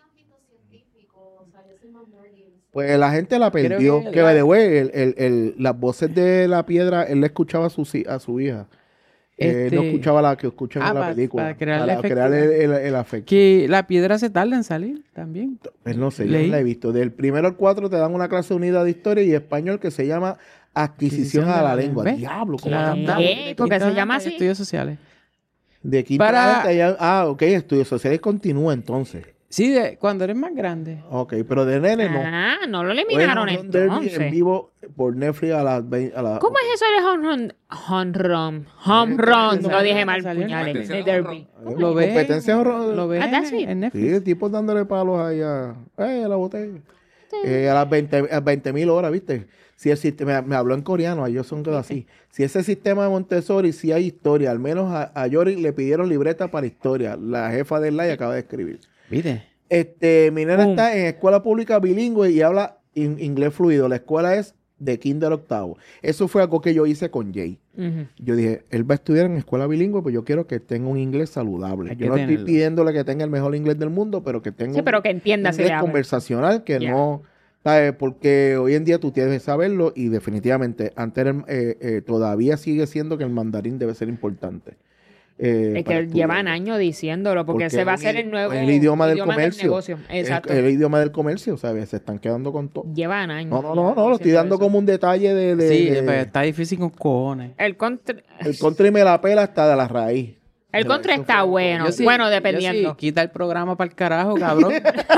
Pues la gente la Creo perdió. que Que, la- by the way, las voces de la piedra, él le escuchaba a su hija. No escuchaba la que escuchan en la película. para crear el Para efecto. crear el afecto. Que la piedra se tarda en salir también. Pues no sé, yo Leí. no la he visto. Del 1 al 4 te dan una clase unida de historia y español que se llama Adquisición a la Lengua. ¿Ves? Diablo, ¿cómo Claro. cantamos? Porque se llama así. Estudios sociales. De quinto Para- adelante ya- ok, estudios sociales continúa entonces. Sí, cuando eres más grande. Ok, pero de nene no. Ah, no lo Hoy eliminaron es un derby en entonces. vivo por Netflix a las 20. ¿Cómo es eso de home run? Home run. Home run. No dije mal, Salió en puñales. Netflix. De derby. Lo ves. Competencia horror- Lo ves Ah, that's it. en Netflix. Sí, el tipo dándole palos ahí a la botella. A las 20.000 horas, ¿viste? Si el sistema, me habló en coreano, ellos son todos así. Si ese sistema de Montessori, si hay historia, al menos a Yori le pidieron libreta para historia. La jefa del LAI acaba de escribir. ¿Viste? Mi nena Boom. está en escuela pública bilingüe y habla inglés fluido. La escuela es de kinder octavo. Eso fue algo que yo hice con Jay. Ujú. Yo dije, él va a estudiar en escuela bilingüe, pues yo quiero que tenga un inglés saludable. Hay Yo que no estoy tenerlo. pidiéndole que tenga el mejor inglés del mundo, pero que tenga Sí, pero que entienda un si le inglés habla. conversacional, que Ya. no... ¿sabes? Porque hoy en día tú tienes que saberlo y definitivamente antes todavía sigue siendo que el mandarín debe ser importante. Es para que llevan estudiarlo. años diciéndolo, porque ese va a ser el nuevo el idioma del idioma comercio. negocio. Exacto. El idioma del comercio, ¿sabes? Se están quedando con todo. Llevan años. No, ya lo estoy diciendo dando eso. como un detalle de Sí, pues, está difícil con cojones. El contra, el country me la pela hasta de la raíz. el contra está bueno. Yo sí- bueno, yo dependiendo. sí, quita el programa para el carajo, cabrón.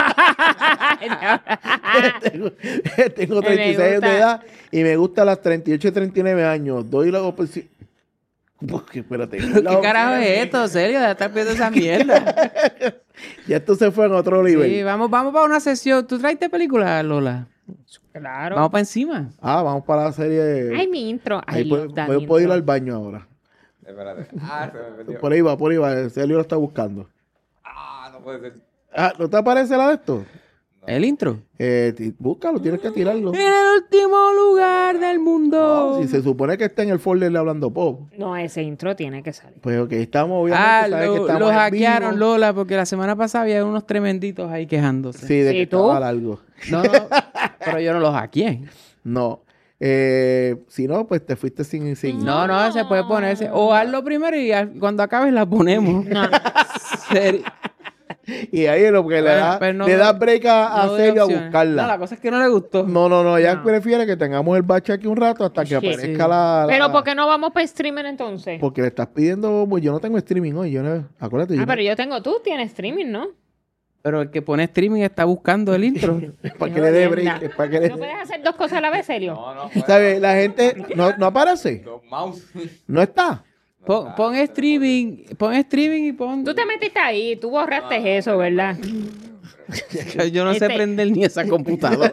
Tengo 36 años de gusta. edad y me gusta las 38 y 39 años. Doy la oposición. Porque, espérate. ¿Qué carajo es esto? ¿Serio? De estar viendo esa mierda. Ya esto se fue en otro nivel. Sí, vamos para una sesión. ¿Tú traiste película, Lola? Claro. Vamos para encima. Vamos para la serie. Ay, mi intro. Ay, Ahí puedo, that puedo ir intro. al baño ahora. Espérate. Se me perdió. Por ahí va. Celio lo está buscando. No puede ser. ¿No te aparece la de esto? El intro. Búscalo, tienes que tirarlo. En el último lugar del mundo. No, si se supone que está en el folder de Hablando Pop. No, ese intro tiene que salir. Pues ok, estamos obviamente. sabes que estamos lo en hackearon, vivo. Lola, porque la semana pasada había unos tremenditos ahí quejándose. Sí, de Sí, que ¿tú? estaba largo. No, pero yo no los hackeé. No. Si no, pues te fuiste sin. No, se puede ponerse. O hazlo primero y cuando acabes la ponemos. No. Serio. Y ahí es lo que Bueno, pues no le da doy- break a no doy Celio a opciones. buscarla. No, la cosa es que no le gustó. No, ella No. prefiere que tengamos el bache aquí un rato hasta que Sí. aparezca la... Pero ¿por qué no vamos para streaming entonces? Porque le estás pidiendo... Pues yo no tengo streaming hoy. Acuérdate. yo no- Pero yo tengo, tú tienes streaming, ¿no? Pero el que pone streaming está buscando el intro. Es para que le dé break. Jodienda. Es para que le ¿No puedes hacer dos cosas a la vez, Celio? No, ¿Sabes? La gente no aparece. Dos mouse. No está. Pon streaming y pon... Tú te metiste ahí, tú borraste eso, ¿verdad? Yo no sé prender ni esa computadora.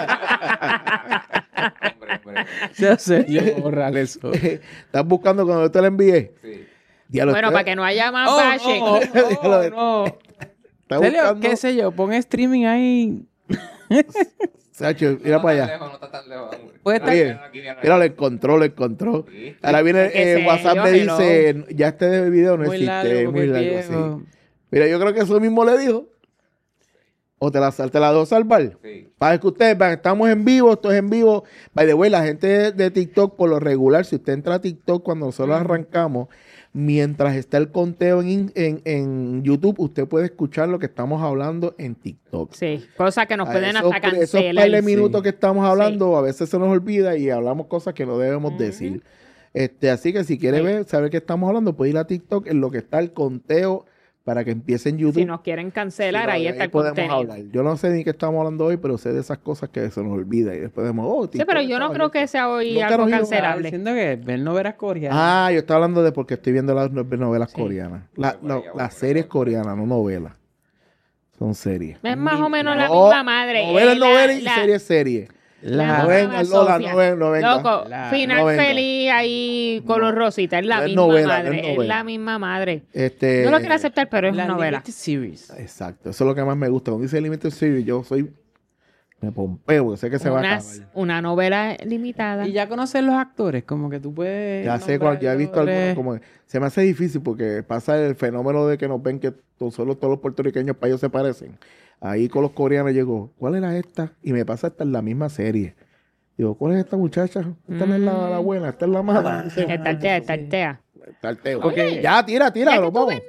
Hombre. Ya sé, yo borrar eso. Estás buscando cuando yo te la envié. Sí. Diablo, Bueno, está- para que no haya más Oh, bache. no. está Celio, buscando. qué sé yo, pon streaming ahí. Sacho, mira No para está tan allá. lejos, no está tan lejos, hombre. Puede estar- Oye, mira, lo encontró. Sí. Ahora viene ¿Qué sé WhatsApp yo? me Hello. dice, ya este video no Muy existe, largo, es muy porque largo, viejo. sí. Mira, yo creo que eso mismo le dijo. O te la dejo salvar. Sí. Para que ustedes vean, estamos en vivo, esto es en vivo. By the way, la gente de TikTok, por lo regular, si usted entra a TikTok cuando nosotros arrancamos, mientras está el conteo en YouTube, usted puede escuchar lo que estamos hablando en TikTok. Sí, cosas que nos pueden Esos- hasta Esos par cancelar. de minutos Sí. que estamos hablando, a veces se nos olvida y hablamos cosas que no debemos decir. Así que si quiere Sí. ver, saber qué estamos hablando, puede ir a TikTok en lo que está el conteo para que empiece en YouTube. Si nos quieren cancelar, Sí, ahí de está el podemos contenido. hablar. Yo no sé ni qué estamos hablando hoy, pero sé de esas cosas que se nos olvida y después decimos, Sí, pero yo no creo que sea hoy Nunca algo nos iba a Estaba cancelable. diciendo que ver novelas coreanas. Ah, yo estaba hablando de porque estoy viendo las novelas Sí. coreanas. Voy por allá, Las series coreanas, no novelas. Son series. Es más o menos la No, misma madre. Novela es La- novela y la- serie es serie. La- No venga, Lola, no venga, no venga. Loco, La- final no venga. feliz ahí color rosita. Es la No es misma novela, no madre. es Es novela. la misma madre. Este, No lo quiero aceptar, pero es la novela. Limited Series. Exacto, eso es lo que más me gusta. Cuando dice Limited Series, me pompeo, porque sé que se va a acabar. Una novela limitada. Y ya conoces los actores, como que tú puedes... Ya sé cuál, ya he visto algunos, nombrarlos. como que se me hace difícil porque pasa el fenómeno de que nos ven que solo todos los puertorriqueños para ellos se parecen. Ahí con los coreanos llegó, ¿cuál era esta? Y me pasa esta en la misma serie. Digo, ¿cuál es esta muchacha? Esta no es la buena, esta es la mala. Dice, Tartea. Tarteo. Oye, Ya, tira, ya que nos tú vamos. ves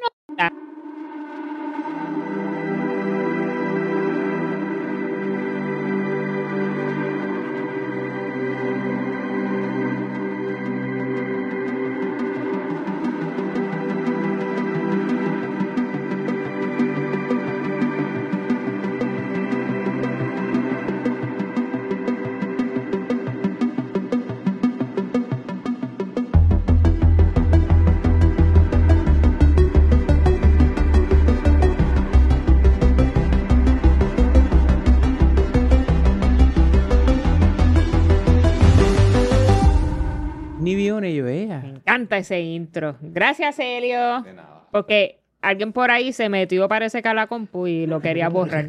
Ni vi una y yo, Me encanta ese intro. Gracias, Helio. De nada. Porque alguien por ahí se metió, parece que a la compu y lo quería borrar.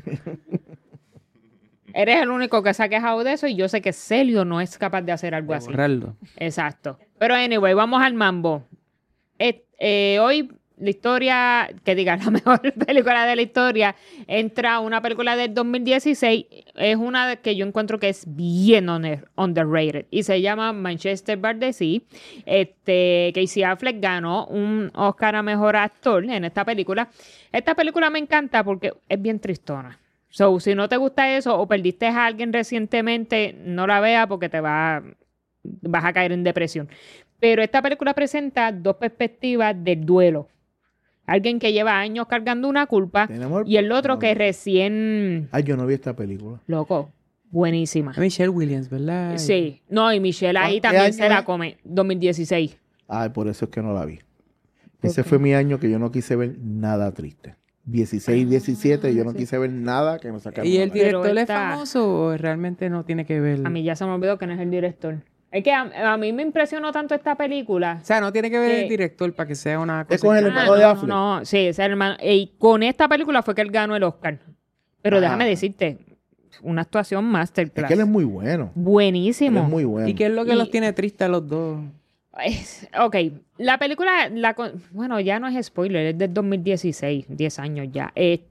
Eres el único que se ha quejado de eso y yo sé que Celio no es capaz de hacer algo así. borrarlo. Exacto. Pero anyway, vamos al mambo. Hoy la historia, que diga la mejor película de la historia, entra una película del 2016. Es una que yo encuentro que es bien underrated y se llama Manchester by the Sea. Casey Affleck ganó un Oscar a Mejor Actor en esta película. Esta película me encanta porque es bien tristona. So, si no te gusta eso o perdiste a alguien recientemente, no la veas porque vas a caer en depresión. Pero esta película presenta dos perspectivas del duelo. Alguien que lleva años cargando una culpa Tenemos y el otro que recién... Ay, yo no vi esta película. Loco, buenísima. Michelle Williams, ¿verdad? Sí. No, y Michelle ahí ¿Qué también año se la es? come. 2016. Ay, por eso es que no la vi. Ese fue mi año que yo no quise ver nada triste. 16, 17, yo no quise ver nada que me sacara. ¿Y el nada. Pero director es esta- famoso o realmente no tiene que ver? A mí ya se me olvidó que no es el director. Es que a mí me impresionó tanto esta película. O sea, no tiene que ver que- el director para que sea una cosa... Es con el que- hermano de Affleck. No, sí, ese hermano. Y con esta película fue que él ganó el Oscar. Pero Ah. déjame decirte, una actuación Es masterclass. que él es muy bueno. Él Buenísimo. es muy bueno. ¿Y qué es lo que Y- los tiene tristes a los dos? Ok, la película, bueno, ya no es spoiler, es del 2016, 10 años ya.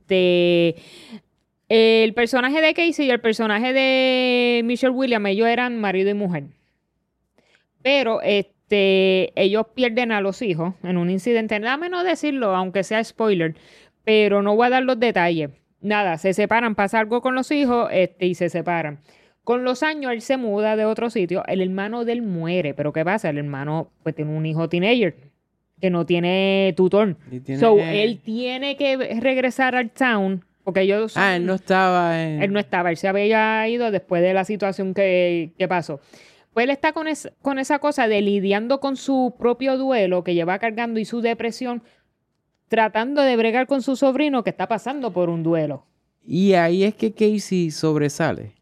El personaje de Casey y el personaje de Michelle Williams, ellos eran marido y mujer. Pero ellos pierden a los hijos en un incidente. Dame no decirlo, aunque sea spoiler, pero no voy a dar los detalles. Nada, se separan, pasa algo con los hijos y se separan. Con los años él se muda de otro sitio, el hermano de él muere, pero ¿qué pasa? El hermano pues tiene un hijo teenager que no tiene tutor. Y tiene- So, él tiene que regresar al town Porque ellos... Él no estaba en... Él no estaba, él se había ido después de la situación que pasó. Pues él está con esa cosa de lidiando con su propio duelo que lleva cargando y su depresión, tratando de bregar con su sobrino que está pasando por un duelo. Y ahí es que Casey sobresale.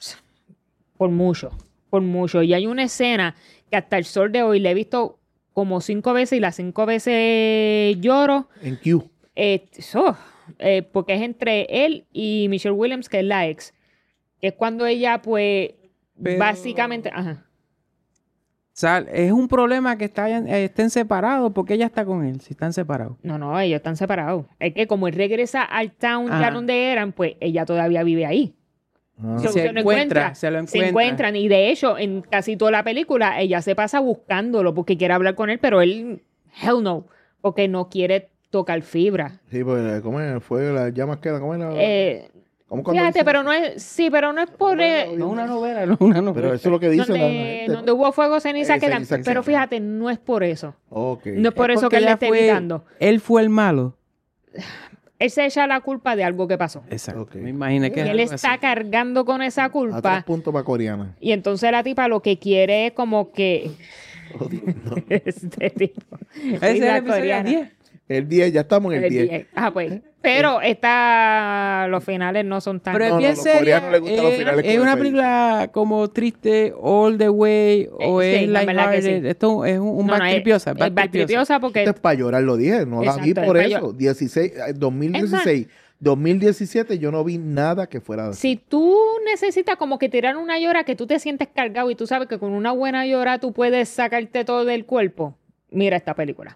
Por mucho, por mucho. Y hay una escena que hasta el sol de hoy le he visto como 5 veces y las 5 veces lloro. En Q. Porque es entre él y Michelle Williams, que es la ex. Es cuando ella, pues, Pero- básicamente... Ajá. Es un problema que estén separados porque ella está con él, si están separados. No, ellos están separados. Es que como él regresa al town ya Ajá. donde eran, pues ella todavía vive ahí. Ah. Se lo encuentra, se lo Se encuentra. encuentran. Y de hecho, en casi toda la película, ella se pasa buscándolo porque quiere hablar con él, pero él, hell no, porque no quiere tocar fibra. Sí, pues, ¿cómo es? Fue las llamas quedan, ¿cómo es la...? ¿Cómo cuando Fíjate, dicen pero eso? no es, sí, pero no es por No es una novela, no es una novela. Pero eso es lo que dice la donde, gente. donde hubo fuego, ceniza quedan. ceniza Pero quedan. fíjate, no es por eso. Ok. No es por eso porque que él le ella está evitando. Él fue el malo. Él se echa la culpa de algo que pasó. Exacto. Ok. Me imaginé que Y es él algo está así. cargando con esa A 3 culpa. puntos para coreana. Y entonces la tipa lo que quiere es como que... Oh, Dios, no. este tipo. Ese es la el episodio coreana. 10. El 10, ya estamos en el 10. 10. Pues. Pero los finales no son tan... Pero es No, bien los seria. coreanos les gustan los finales Es con una el película como triste all the way o sí, es la verdad que lighthearted. sí. Esto es un No, no, backtripiosa. es backtripiosa porque... Esto es para llorar, lo dije. No la vi Exacto, por es pa' eso. 2016, 2017, yo no vi nada que fuera así. Si tú necesitas como que tirar una llora que tú te sientes cargado y tú sabes que con una buena llora tú puedes sacarte todo del cuerpo, mira esta película.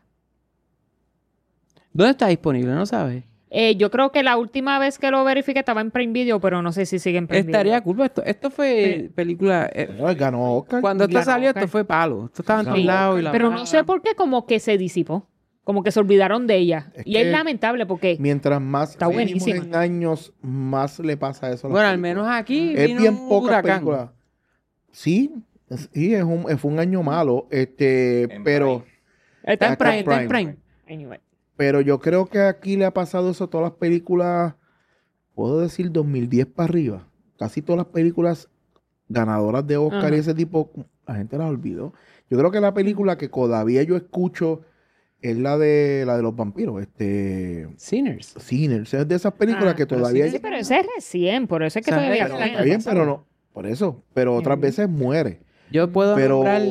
¿Dónde está disponible? ¿No sabes? Yo creo que la última vez que lo verifiqué estaba en Prime Video, pero no sé si sigue en Prime Estaría Video. cool. Esto fue película... No, él ganó Oscar. cuando esto Ganó salió, Oscar. esto fue palo. Esto estaba en todos Ganó lados. Y la Pero no sé por qué como que se disipó. Como que se olvidaron de ella. Es Y es que lamentable porque... Mientras más Está seguimos buenísima. en años, más le pasa eso a las Bueno, al películas. menos aquí Es vino bien un poca huracán. película. Sí, fue un año malo, En pero, Está en Acá Prime, está en Prime. Prime. Anyway. pero yo creo que aquí le ha pasado eso a todas las películas, puedo decir 2010 para arriba. Casi todas las películas ganadoras de Oscar Ajá. y ese tipo, la gente las olvidó. Yo creo que la película que todavía yo escucho es la de los vampiros, Sinners. Sinners, es de esas películas Ah, que pero todavía Sí, pero ese es recién, por eso es que O sea, todavía pero está está bien, pero no, por eso, pero otras Ujú. veces muere. Yo puedo Pero nombrar...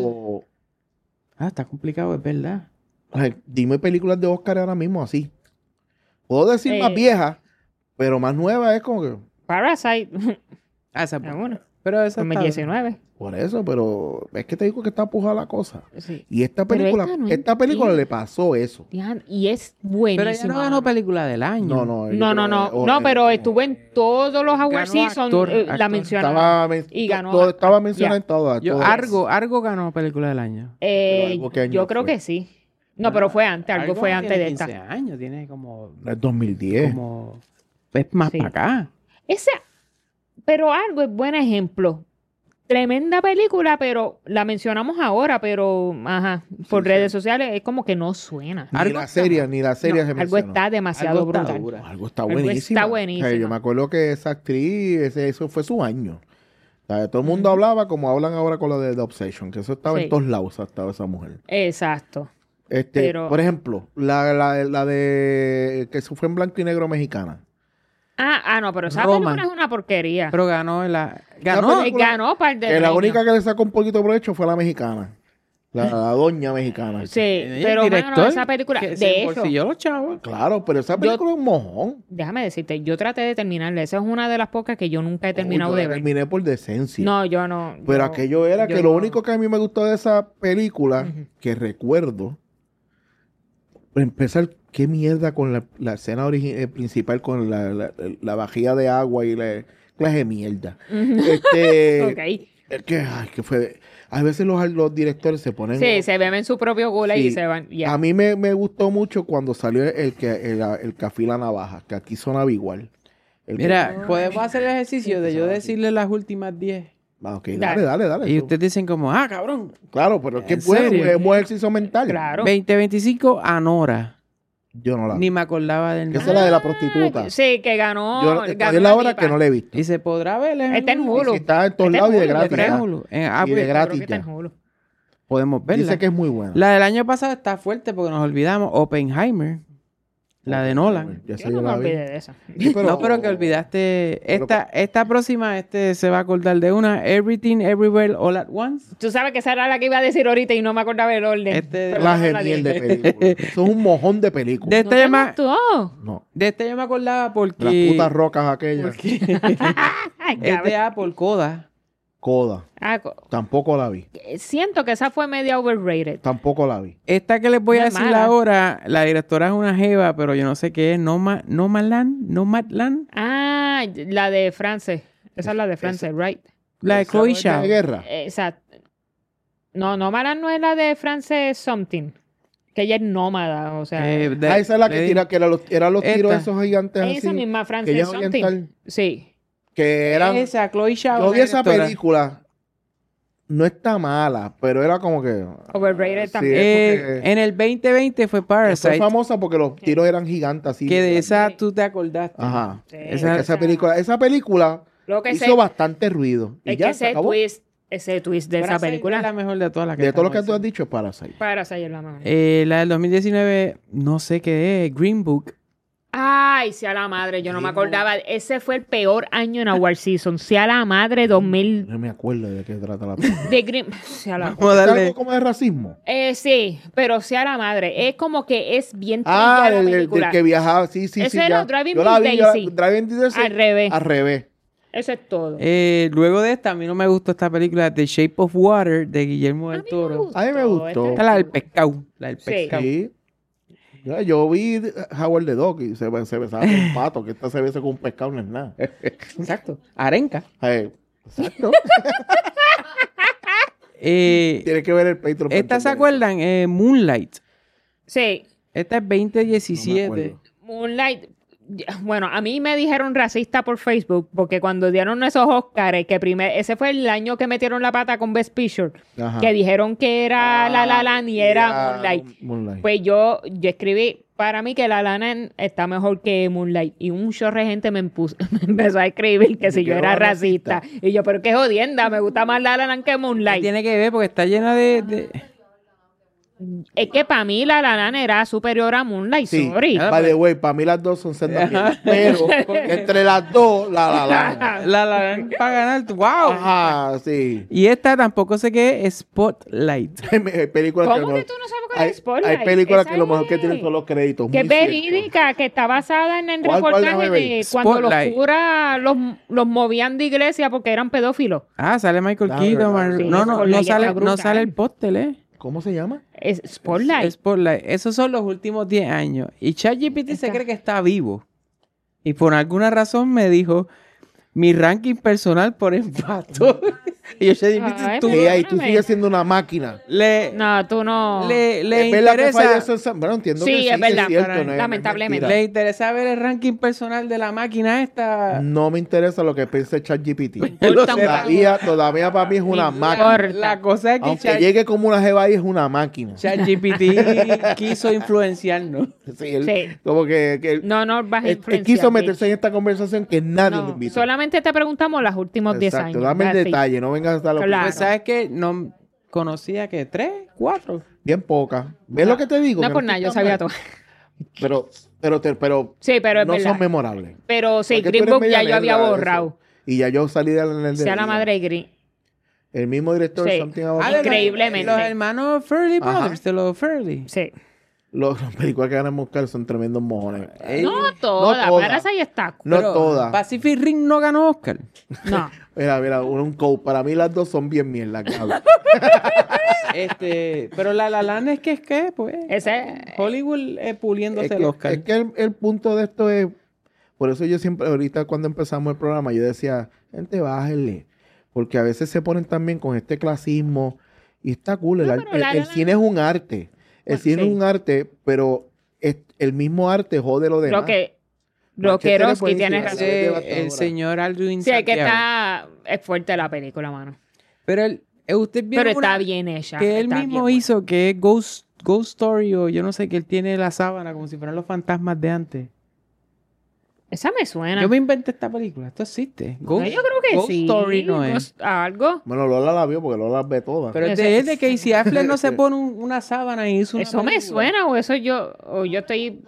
está complicado, es verdad. ay, dime películas de Oscar ahora mismo así. Puedo decir más Eh, viejas, pero más nueva es como que Parasite, Esa, es una, pero esa está... 2019. por eso, pero es que te digo que está pujada la cosa. Sí. Y esta Pero película, esta no esta película entiendo. le pasó eso. Dian, y es Pero buenísima. ella no ganó película del año. No, no. No, pero estuvo en todos los award Ganó seasons, actor, la actor. mencionaron. Y ganó. Estaba mencionada en todas. Yo, todas. Argo ganó película del año. Pero algo, ¿qué año Yo creo fue? que sí. No, pero fue antes, algo fue antes tiene de esta. 15 años, tiene como... Es 2010. Es más Sí. para acá. Pero algo es buen ejemplo. Tremenda película, pero la mencionamos ahora, pero por Sí, redes sí. sociales es como que no suena. Ni Argo la está- serie, ni la serie No, se algo mencionó. está demasiado Algo está brutal. dura. Algo está Algo buenísima. está O buenísima. sea, yo me acuerdo que esa actriz, eso fue su año. O sea, todo el mundo hablaba como hablan ahora con la de The Obsession, que eso estaba Sí. en todos lados, estaba esa mujer. Exacto. Pero- Por ejemplo, la de que se fue en blanco y negro mexicana. No, pero esa Roma. película es una porquería. Pero ganó la... Ganó. Ganó. película- Ganó par de Que la premios. única que le sacó un poquito de provecho fue la mexicana. La doña mexicana. Sí, El pero director mano, esa película, que se de hecho, embolsilló los chavos. Claro, pero esa película es un mojón. déjame decirte, yo traté de terminarla. Esa es una de las pocas que yo nunca he terminado Yo de la ver. terminé por decencia. No, yo no. Pero yo- aquello era yo que lo no- único que a mí me gustó de esa película, Ujú. que recuerdo, empezar, qué mierda con la escena principal con la vajilla de agua y la clase de mierda. Ok. Es que, ay, que fue. A veces los directores se ponen. Sí, se beben su propio gula y Sí. se van. ya. A mí me gustó mucho cuando salió el café y la navaja, que aquí sonaba igual. Mira, podemos hacer el ejercicio de yo decirle las últimas 10. Ok, Dale. dale. Y eso. ustedes dicen como, cabrón. Claro, pero es que ¿En bueno, serio? es un ejercicio mental. Claro. 2025, Anora. Yo no la vi. Ni me acordaba del Esa es nombre. la de la prostituta. Sí, que ganó. Yo ganó estoy en la la hora tipa. que no la he visto. Y se podrá ver Está en Hulu. Hulu. Y si está en todos Está en lados y de Hulu, gratis. Está en ya. Hulu. Y de Seguro gratis que está ya. en Hulu. Podemos verla. Dice que es muy buena. La del año pasado está fuerte porque nos olvidamos. Oppenheimer. La de Nolan. Ya sé, Yo no me la vi. olvidé de esa. Sí, No, pero que olvidaste. Esta próxima, se va a acordar de una. Everything, Everywhere, All at Once. Tú sabes que esa era la que iba a decir ahorita y no me acordaba el orden. Pero La no la genial dije. de película. Eso es un mojón de películas. De ¿No esta te yo me, gustó? No. de esta yo me acordaba Las porque. putas rocas aquellas. Ay, Es de cabrón. Apple, Coda. Coda. Ah, Tampoco la vi. siento que esa fue media overrated. Tampoco la vi. Esta que les voy No a es decir mala. ahora, la directora es una jeva, pero yo no sé qué es. Nomadland. Ah, la de France. Esa es la de France, right? La de Esa Chloe no es de Zhao. guerra. Exacto. No, Nómada no es la de France Something. Que ella es nómada, o sea. Esa es la que tira, que eran los tiros Esta. esos gigantes así. esa misma que France ella es Something. oriental. Sí. Que eran... Esa, Chloe Zhao. Yo vi la esa directora. película. No está mala, pero era como que... Overrated sí, también. porque- En el 2020 fue Fue Parasite. famosa porque los tiros eran gigantes así. Que de esa Sí. tú te acordaste. Ajá. Sí. Esa- Es que esa película Lo que hizo sé bastante ruido. Y es ya que se acabó. ese twist de esa Parasite película. es la mejor de todas las que De todo lo que acabamos tú de has dicho es Parasite. Para salir la mano. La del 2019, no sé qué es, Green Book. Ay, sea la madre, yo no me Green Book. acordaba. Ese fue el peor año en Award Season. Sea la madre 2000 No me acuerdo de qué trata la película. de Green. Sea la... Vamos a ¿Es darle. algo como de racismo? Sí, pero sea la madre. Es como que es bien Ah, trillada la del película. que viajaba. Sí, sí, Ese sí. era ya. Driving Yo la Miss vi, Daisy. Driving Miss Daisy. Al revés. Al revés. Eso es todo. Luego de esta, a mí no me gustó esta película, The Shape of Water, de Guillermo del A mí me Toro. gustó. A mí me gustó. Esta es la del pescado. La del Sí. pescado. Sí. Yo vi Howard the Dog y se besaba con un pato, que esta se besa con un pescado, no es nada. Exacto. Arenca. Exacto. Tienes que ver el Patreon. ¿Esta se acuerdan? Moonlight. Sí. Esta es No me 2017. acuerdo. Moonlight. Bueno, a mí me dijeron racista por Facebook porque cuando dieron esos Oscars, ese fue el año que metieron la pata con Best Picture, Ajá. que dijeron que era La La Land y era Moonlight. Moonlight. Pues yo escribí, para mí que La La Land está mejor que Moonlight. Y un chorro de gente me empezó a escribir que si yo era racista. Y yo, pero qué jodienda, me gusta más La La Land que ¿Qué Moonlight. tiene que ver? Porque está llena de... Es que para mí La La Land era superior a Moonlight, Sí, sorry. by the way, para mí las dos son sendas bien, pero entre las dos, la. La para ganar. ¡Wow! Ajá, sí. Y esta tampoco sé qué es Spotlight. Hay películas ¿Cómo que tú no sabes cuál es Spotlight? Hay películas Esa que lo mejor que es- tienen son los créditos. Que es muy cierto. verídica, que está basada en el ¿Cuál reportaje déjame ver? de cuando los Spotlight. curas los movían de iglesia porque eran pedófilos. Ah, sale Michael Ah, Keaton. verdad. Sí, no Spotlight sale, está no brutal. sale el póster, ¿eh? ¿Cómo se llama? Es Spotlight. Spotlight. Esos son los últimos 10 años. Y ChatGPT se Está- cree que está vivo. Y por alguna razón me dijo mi ranking personal por empato. Y yo, ChatGPT, Ay, tú Y ahí tú Perdóname. sigues siendo una máquina. le, No, tú no. le ¿Es verdad que falla interesa... eso? Bueno, entiendo Sí, que sí, es verdad, cierto, para- no es lamentablemente. mentira. Le interesa ver el ranking personal de la máquina esta. No me interesa lo que piense ChatGPT. importa un Todavía para mí es una Ni máquina. importa. La cosa es que Aunque llegue como una jeva ahí, es una máquina. ChatGPT quiso influenciarnos. Sí, él- Sí. Como que No vas a él influenciar. quiso meterse en esta conversación que nadie No, lo invitó. solamente te preguntamos los últimos 10 Exacto, años. dame el That's it. detalle, no vengas hasta lo Claro. Pues sabes que no conocía que 3, 4. bien poca. ¿Ves lo que te digo? No Que por nada, estoy yo tan sabía mal. todo. Pero Sí, pero es no verdad. son memorables. Pero sí, Porque tú Green eres Book media ya yo había negra de borrado. eso. Y ya yo salí del Sea la madre de Green. El mismo director Sí. Something About Ah, Mary. increíblemente. Los hermanos Furley Ajá. Brothers, de los Furley. Sí. Las películas que ganan Oscar son tremendos mojones. No toda, toda. para esa ya está. No Pero todas. Pacific Rim no ganó Oscar. No. Mira, un code. Para mí las dos son bien mierda, cabrón. Pero La La Land es que pues. Ese Hollywood puliéndose Es el que, Oscar. es que el punto de esto es... Por eso yo siempre, ahorita cuando empezamos el programa, yo decía, gente, bájenle. Porque a veces se ponen también con este clasismo. Y está cool. No, El, pero La La el Land- cine es un arte. El Bueno, cine sí. es un arte, pero el mismo arte jode lo demás. lo que Machete le Roski puede tiene decir, razón. de El devastadora. señor Aldrin Sí, es que Santiago. es fuerte la película, mano. Pero usted vio Pero está una bien hecha. que él está mismo bien hizo, que es Ghost Ghost Story o yo no sé, que él tiene la sábana como si fueran los fantasmas de antes. Esa me suena. Yo me inventé esta película. Esto existe. No, yo creo que Ghost sí. Story no es. Algo. Bueno, Lola la vio porque Lola las ve todas. Pero Eso- es de Casey Affleck no se pone una sábana y hizo una Eso me película. suena o eso yo... O yo estoy...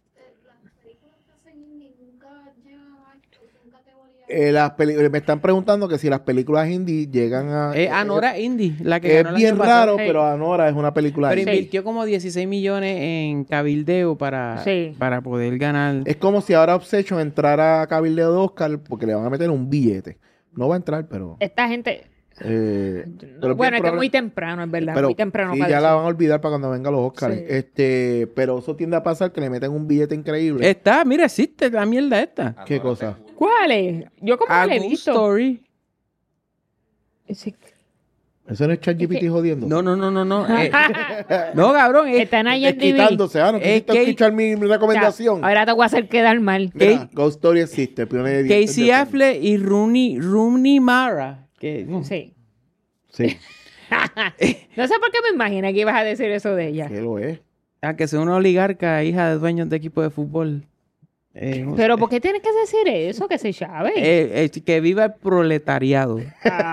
Me están preguntando que si las películas indie llegan a... Anora Indy, la que es ganó el bien año pasado. raro, Sí. pero Anora es una película Pero indie. invirtió como 16 millones en cabildeo para Sí. poder ganar. Es como si ahora Obsession entrara a cabildeo de Oscar porque le van a meter un billete. No va a entrar, pero... Esta gente... pero bueno, es que es probable- muy temprano, es verdad. pero muy temprano sí, para ya eso. la van a olvidar para cuando vengan los Oscars. Sí. Pero eso tiende a pasar que le meten un billete increíble. Está, mira, existe la mierda esta. ¿Qué cosa? ¿Cuál es? Yo como A que la he Ghost visto. Story. Sí. Eso no es ChatGPT jodiendo. No. No, cabrón. Está en Estás IMDb. quitándose, no Es quisiste que- escuchar mi recomendación. Ahora te voy a hacer quedar mal. Mira, Ghost Story existe. pionero de dientes Casey de- Affleck y Rooney Mara. Que, Sí. Sí, No sé por qué me imaginé que ibas a decir eso de ella. que lo es. que sea una oligarca, hija de dueños de equipo de fútbol. Pero ¿por qué tienes que decir eso? Que se llave. Que viva el proletariado.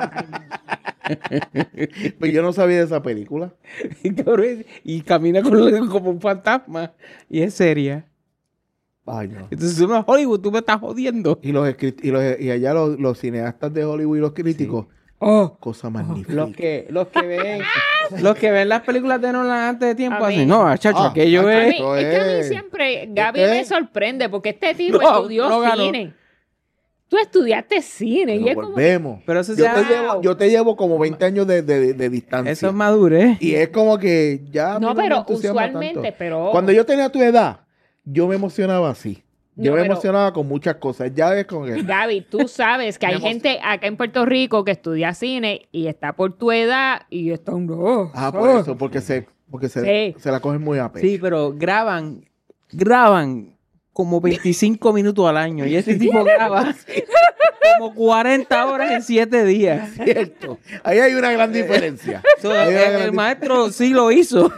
Pues yo no sabía de esa película. Y camina como un fantasma. Y es seria. Ay, no. Entonces, tú me Hollywood, tú me estás jodiendo. Y allá los cineastas de Hollywood y los críticos. Cosa magnífica. Los que ven las películas de Nolan antes de tiempo A mí- hacen, no, chacho, Ah, aquello chacho, A mí- es... Eso es que a mí es. siempre Gaby ¿Qué? me sorprende porque este tipo No, estudió no ganó. cine. Tú estudiaste cine y Pero es como... volvemos. Pero eso yo, ya- yo te llevo como 20 años de distancia. Eso es madurez. Y es como que ya. a mí No, me pero entusiasma usualmente, tanto. pero... Cuando yo tenía tu edad, yo me emocionaba así. Yo No, me pero- emocionaba con muchas cosas. Ya ves como que. Gaby, tú sabes que hay gente acá en Puerto Rico que estudia cine y está por tu edad y está un... Por eso, porque se Sí. la cogen muy a pecho. Sí, pero graban como 25 minutos al año. Y ese tipo graba como 40 horas en 7 días. Cierto. Ahí hay una gran diferencia. So, Ahí hay una gran el maestro sí lo hizo.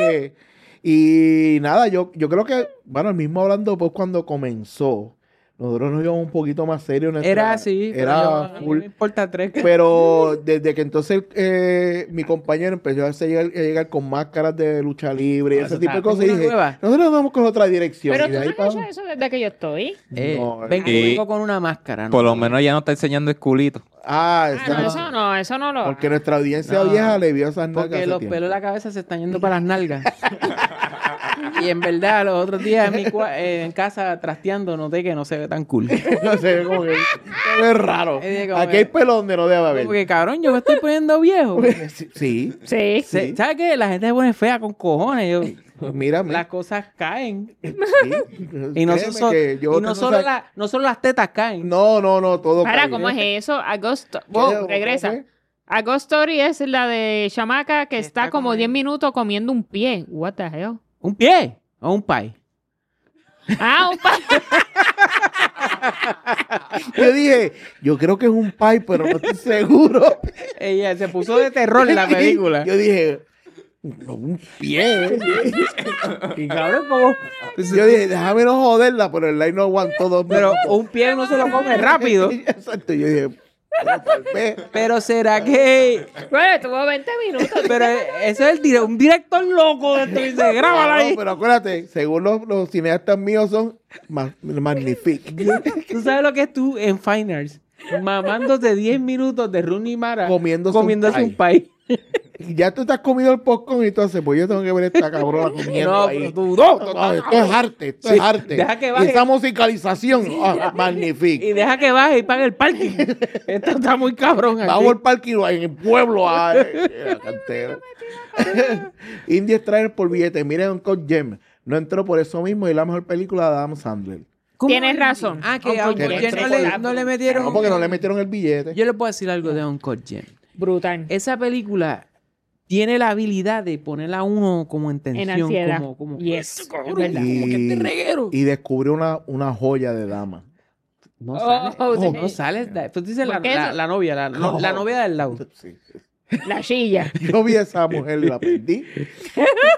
Y nada, yo creo que, bueno, el mismo hablando pues cuando comenzó, nosotros nos íbamos un poquito más serios. Era así. pero Era yo- a mí full. no me importa tres. Pero desde que entonces mi compañero empezó a llegar con máscaras de lucha libre y ese eso tipo de está- cosas, y una dije, nueva. nosotros nos vamos con otra dirección. Pero Y tú de no ahí has para hecho eso desde que yo estoy. No, vengo con una máscara. ¿no? Por lo menos ya no está enseñando el culito. Ah, Eso no lo... porque nuestra audiencia No. vieja le vio esas nalgas Porque hace los tiempo. pelos de la cabeza se están yendo para las nalgas. Y en verdad, los otros días en casa trasteando noté que no se ve tan cool. No sé, como que se ve raro. Es como Aquí que- hay pelo donde no debe haber. Porque cabrón, yo me estoy poniendo viejo. Sí. Sí. Sí. ¿Sabes qué? La gente se pone fea con cojones. Mira, Las cosas caen. sí. Y no, Créeme que yo no tengo solo esa- no solo las tetas caen. No, todo Para, cae. ¿cómo es eso? Agosto... ¿Cómo regresa. fue? A Ghost Story es la de chamaca que está como como 10 minutos comiendo un pie. What the hell? ¿Un pie o un pie? Ah, un pie. Yo dije, yo creo que es un pie, pero no estoy seguro. Ella se puso de terror en la película. Yo dije, no, un pie. Y cabrón, como... Yo dije, déjame no joderla, pero el line no aguantó 2 Pero minutos. un pie uno se lo come rápido. Exacto, yo dije, pero tal vez. Pero será que... Bueno, tuvo 20 minutos. Pero eso es un director loco de esto y dice, grábala ahí. No, pero acuérdate, según los cineastas míos son magníficos. ¿Tú sabes lo que es tú en Fine Arts? Mamándote 10 minutos de Rooney Mara Comiéndose un un pie. Y ya tú estás comiendo el popcorn y tú haces, pues yo tengo que ver esta cabrona comiendo No, ahí. pero tú no. No, esto es arte, esto es arte. deja que Y baje. esa musicalización, magnífica. Y deja que baje y pague el parking. Esto está muy cabrón aquí. Vamos al parque en el pueblo a cantero. Indie Strayer por billete. Miren Uncut Gem. No entró por eso mismo y la mejor película de Adam Sandler. ¿Cómo? Tienes razón. Ah, que a Uncut Uncut Gem Gem se no le metieron... No, porque no le metieron el billete. Yo le puedo decir algo de Uncut Gem. Brutal. Esa película tiene la habilidad de poner a uno como en tensión. En ansiedad. Como Yes, "Este cabrón, es verdad. como que este reguero". Y descubrió una joya de dama. No Oh, sale. sí. No sale. Tú dices ¿Por la, qué la, eso? la novia, la novia del lado. Sí. La chilla. Yo vi a esa mujer y la perdí.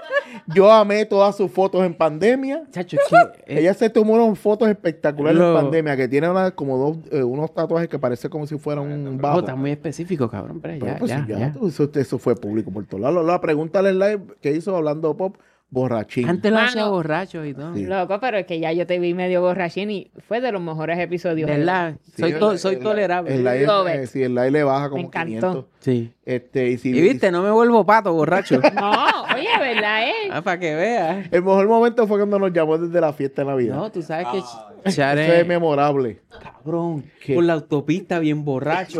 Yo amé todas sus fotos en pandemia. Chacho, Ella se tomó unas fotos espectaculares Lo- en pandemia, que tiene unos tatuajes que parece como si fueran un bajo. está muy específico, cabrón. Pero Pero ya, pues, ya, ya, ya. Eso fue público por todos lados. La pregunta del live que hizo hablando pop, borrachín. Antes lo Mano. hacía borracho y todo. Sí. Loco, pero es que ya yo te vi medio borrachín y fue de los mejores episodios. ¿Verdad? Sí, Soy tolerable. El live, Love it. sí, el live le baja como Me encantó. 500. Sí. Y si, Y viste, no me vuelvo pato, borracho. No, oye, ¿verdad, Para que veas. el mejor momento fue cuando nos llamó desde la fiesta de Navidad. No, tú sabes que Eso Chare, es memorable. cabrón, ¿Qué? por la autopista bien borracho.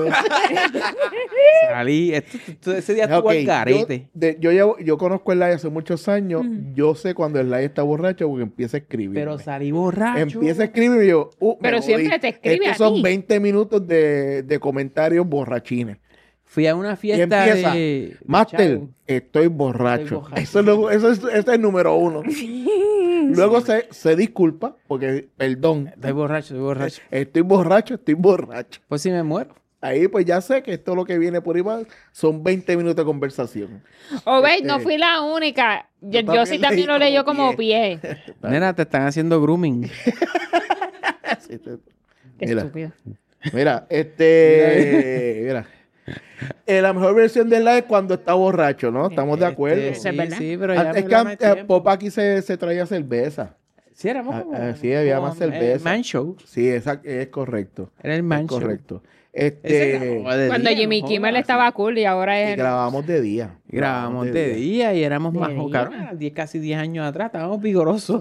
Salí, ese día estuvo Ok, al carete. yo conozco el live hace muchos años. Yo sé cuando el live está borracho porque empieza a escribir. Pero salí borracho. Empieza a escribir y yo, me Pero siempre jodí. te escribe Estos a son ti. 20 minutos de comentarios borrachines. Fui a una Y fiesta empieza, de Master, Chavo. estoy borracho. Estoy borracho. Ese es el número uno. Luego se disculpa porque, perdón, Estoy borracho. estoy borracho. Pues si me muero. Ahí pues ya sé que esto lo que viene por igual son 20 minutos de conversación. O veis, no fui la única. Yo también sí también lo leí leyó como como pie. Nena, te están haciendo grooming. Qué Mira. estúpido. Mira, mira. La mejor versión del live es cuando está borracho, ¿no? Estamos de acuerdo. Eso es verdad. Sí, pero ya Es me que da más tiempo. Pop aquí se traía cerveza. Sí, éramos como... Sí, había como más cerveza. Man show. Sí, es correcto. Era el man Es show. correcto. Ese grabó de Cuando día, Jimmy no Kimmel jodas. estaba cool y ahora y es... grabamos de día. Grabamos de día y éramos De más día. cabrón, eran casi 10 años atrás, estábamos vigorosos.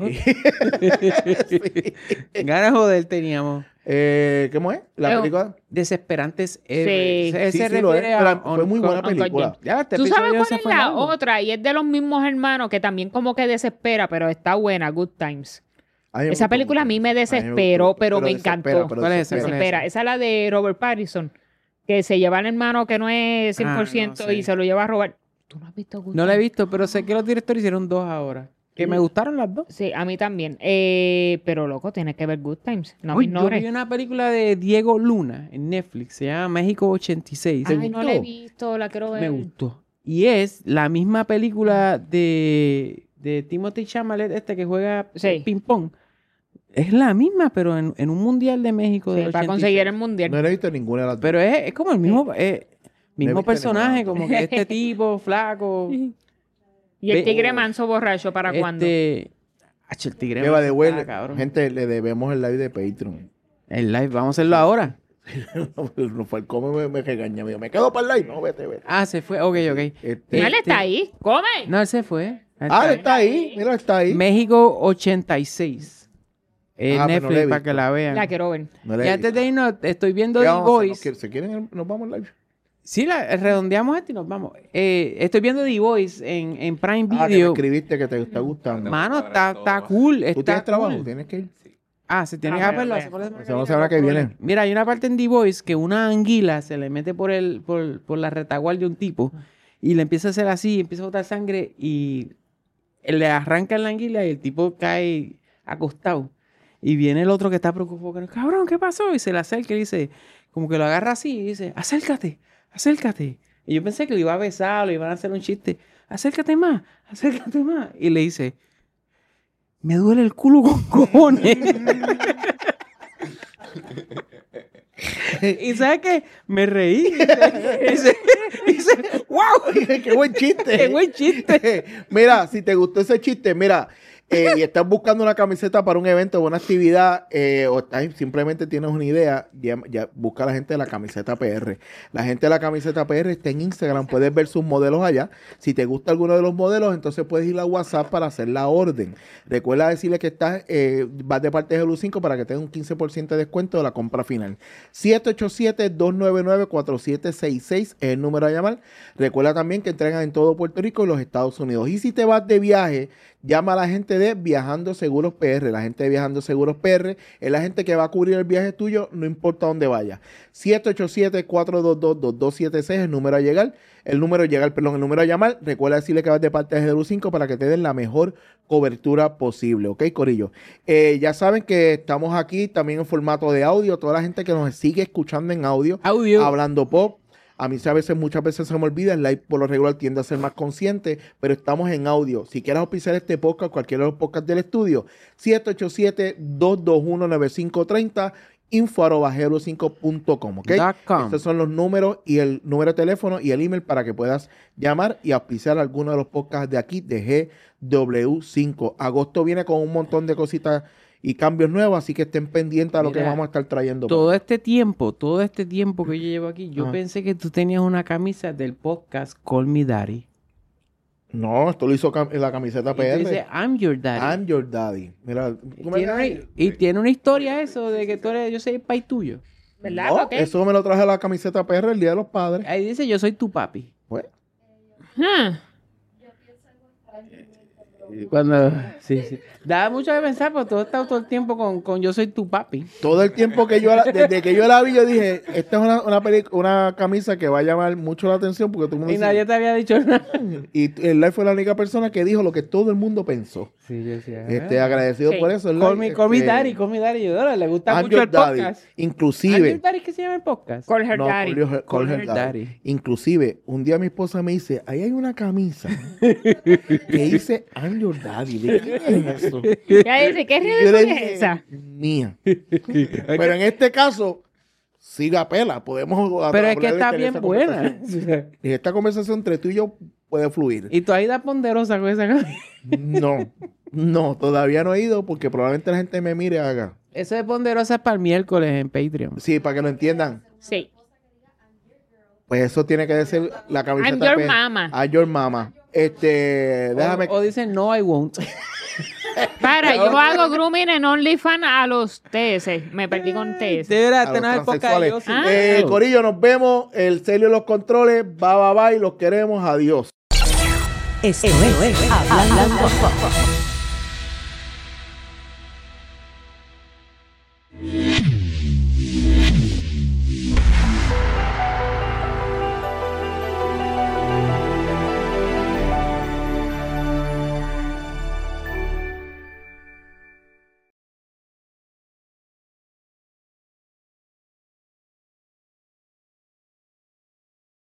Ganas de joder teníamos. ¿Cómo es? La Es un- película. Desesperantes. Sí. Se Sí, sí, lo es, refiere pero a... fue muy buena Uncle película. James. Ya, este ¿Tú sabes episodio cuál se es fue la largo. otra? Y es de los mismos hermanos que también como que desespera, pero está buena, Good Times. A mí me Esa gustó película a mucho. mí me gustó, desesperó, pero me desespera, encantó. pero ¿Cuál es esa? desespera. Desespera. Esa es la de Robert Pattinson, que se lleva al hermano que no es 100% no sé. y se lo lleva a robar. ¿Tú no has visto Good No la he Times? visto, pero sé que los directores hicieron 2 ahora. Que me gustaron las 2. Sí, a mí también. Pero loco, tienes que ver Good Times. No me Uy, yo ignores. vi una película de Diego Luna en Netflix, se llama México 86. Ay, no la he gustó? visto, la quiero ver. Me gustó. Y es la misma película de Timothy Chalamet, que juega Sí. ping pong. Es la misma, pero en un mundial de México Sí, del para 86. conseguir el mundial. No he visto ninguna de las dos. Pero es como el mismo, mismo visto personaje, ninguna. como que este tipo, flaco. ¿Y el Ve- tigre manso borracho para cuándo? Ach, el tigre Que va de manso vuelo. está, cabrón. Gente, le debemos el live de Patreon. El live, vamos a hacerlo ahora. No fue el come, me regaña. Me quedo para el live. No, vete. Ah, se fue. Ok. Este- No, él está ahí. ¡Come! No, él se fue. Él Ah, está él está ahí. Mira, está ahí. México 86. En Ah, pero no la he Netflix, para visto. que la vean. La quiero ver. No le Y he antes visto. de irnos, estoy viendo ¿Qué The vamos a hacer? Voice. ¿Se quieren? Nos vamos live. Sí, redondeamos esto y nos vamos. Estoy viendo The Voice en Prime Ah, que me Video. escribiste que te está gustando. Mano, está cool. ¿Tú Está tienes trabajo? cool. ¿Tienes que ir? Ah, se tiene Ah, que bueno, verlo. bueno. hacemos la semana Hacemos la semana que viene. Mira, hay una parte en The Voice que una anguila se le mete por la retaguardia de un tipo y le empieza a hacer así, empieza a botar sangre y le arranca la anguila y el tipo cae acostado. Y viene el otro que está preocupado, cabrón, ¿qué pasó? Y se le acerca y dice, como que lo agarra así y dice, acércate. Y yo pensé que le iba a besar, le iban a hacer un chiste, acércate más. Y le dice, me duele el culo con cojones. Y ¿sabes qué? Me reí. Dice, wow, ¡Qué buen chiste! qué buen chiste. Mira, si te gustó ese chiste, mira, y estás buscando una camiseta para un evento o una actividad, o simplemente tienes una idea, ya busca a la gente de la camiseta PR. La gente de la camiseta PR está en Instagram, puedes ver sus modelos allá. Si te gusta alguno de los modelos, entonces puedes ir a WhatsApp para hacer la orden. Recuerda decirle que vas de parte de GLU5 para que tenga un 15% de descuento de la compra final. 787-299-4766 es el número a llamar. Recuerda también que entregan en todo Puerto Rico y los Estados Unidos. Y si te vas de viaje, llama a la gente de Viajando Seguros PR. La gente de Viajando Seguros PR es la gente que va a cubrir el viaje tuyo, no importa dónde vaya. 787-422-2276 el número a llegar. El número a llamar. Recuerda decirle que vas de parte de GLU5 para que te den la mejor cobertura posible. ¿Ok, corillo? Ya saben que estamos aquí también en formato de audio. Toda la gente que nos sigue escuchando en audio. Audio. Hablando Pop. A mí muchas veces se me olvida, el live por lo regular tiende a ser más consciente, pero estamos en audio. Si quieres auspiciar este podcast, cualquiera de los podcasts del estudio, 787-221-9530, info@hero5.com, ¿ok? .com. Estos son los números y el número de teléfono y el email para que puedas llamar y auspiciar alguno de los podcasts de aquí de GW5. Agosto viene con un montón de cositas y cambios nuevos, así que estén pendientes a lo que Mira, vamos a estar trayendo. todo este tiempo que yo llevo aquí, yo pensé que tú tenías una camisa del podcast Call Me Daddy. No, esto lo hizo en la camiseta Y tú PR. dices, I'm your daddy. I'm your daddy. Mira, tú me- Tiene una historia eso de que yo soy el pai tuyo. ¿Verdad? No, ¿Por qué? eso me lo traje la camiseta PR el Día de los Padres. Ahí dice, yo soy tu papi. Pues, Ah. Cuando, sí. Da mucho de pensar, porque todo está todo el tiempo con yo soy tu papi. todo el tiempo que desde que yo la vi, yo dije, esta es una camisa que va a llamar mucho la atención porque todo el mundo Y nadie te había dicho nada. Y el live fue la única persona que dijo lo que todo el mundo pensó. Sí, yo decía. Agradecido Sí. por eso. el Call live, me daddy, call me daddy. Yo, ahora, le gusta I'm mucho your el daddy. podcast. I'm Inclusive, your daddy, ¿qué se llama el podcast? Call her no, daddy. call her daddy. Inclusive, un día mi esposa me dice, ahí hay una camisa que dice I'm your daddy. ¿De quién es eso? Ya dice, ¿qué Y yo le ridícula dije, es esa? mía. Pero en este caso, siga pela. Podemos Pero es que hablar está de bien esta buena. conversación. Y esta conversación entre tú y yo puede fluir. Y tú ahí da ponderosa con esa camisa. No, todavía no he ido porque probablemente la gente me mire y haga. Eso de ponderosa es para el miércoles en Patreon. Sí, para que lo entiendan. Sí. Pues eso tiene que decir la camiseta. I'm your P. mama. I'm your mama. Déjame. O dicen, no, I won't. Para, yo hago grooming en OnlyFans a los TS. Me perdí con TS. De verdad, a este los no es el podcast de transexuales. yo, sí. Corillo, nos vemos. El Celio y los controles. Bye, bye, bye. Los queremos. Adiós. Esto es Hablando Pop.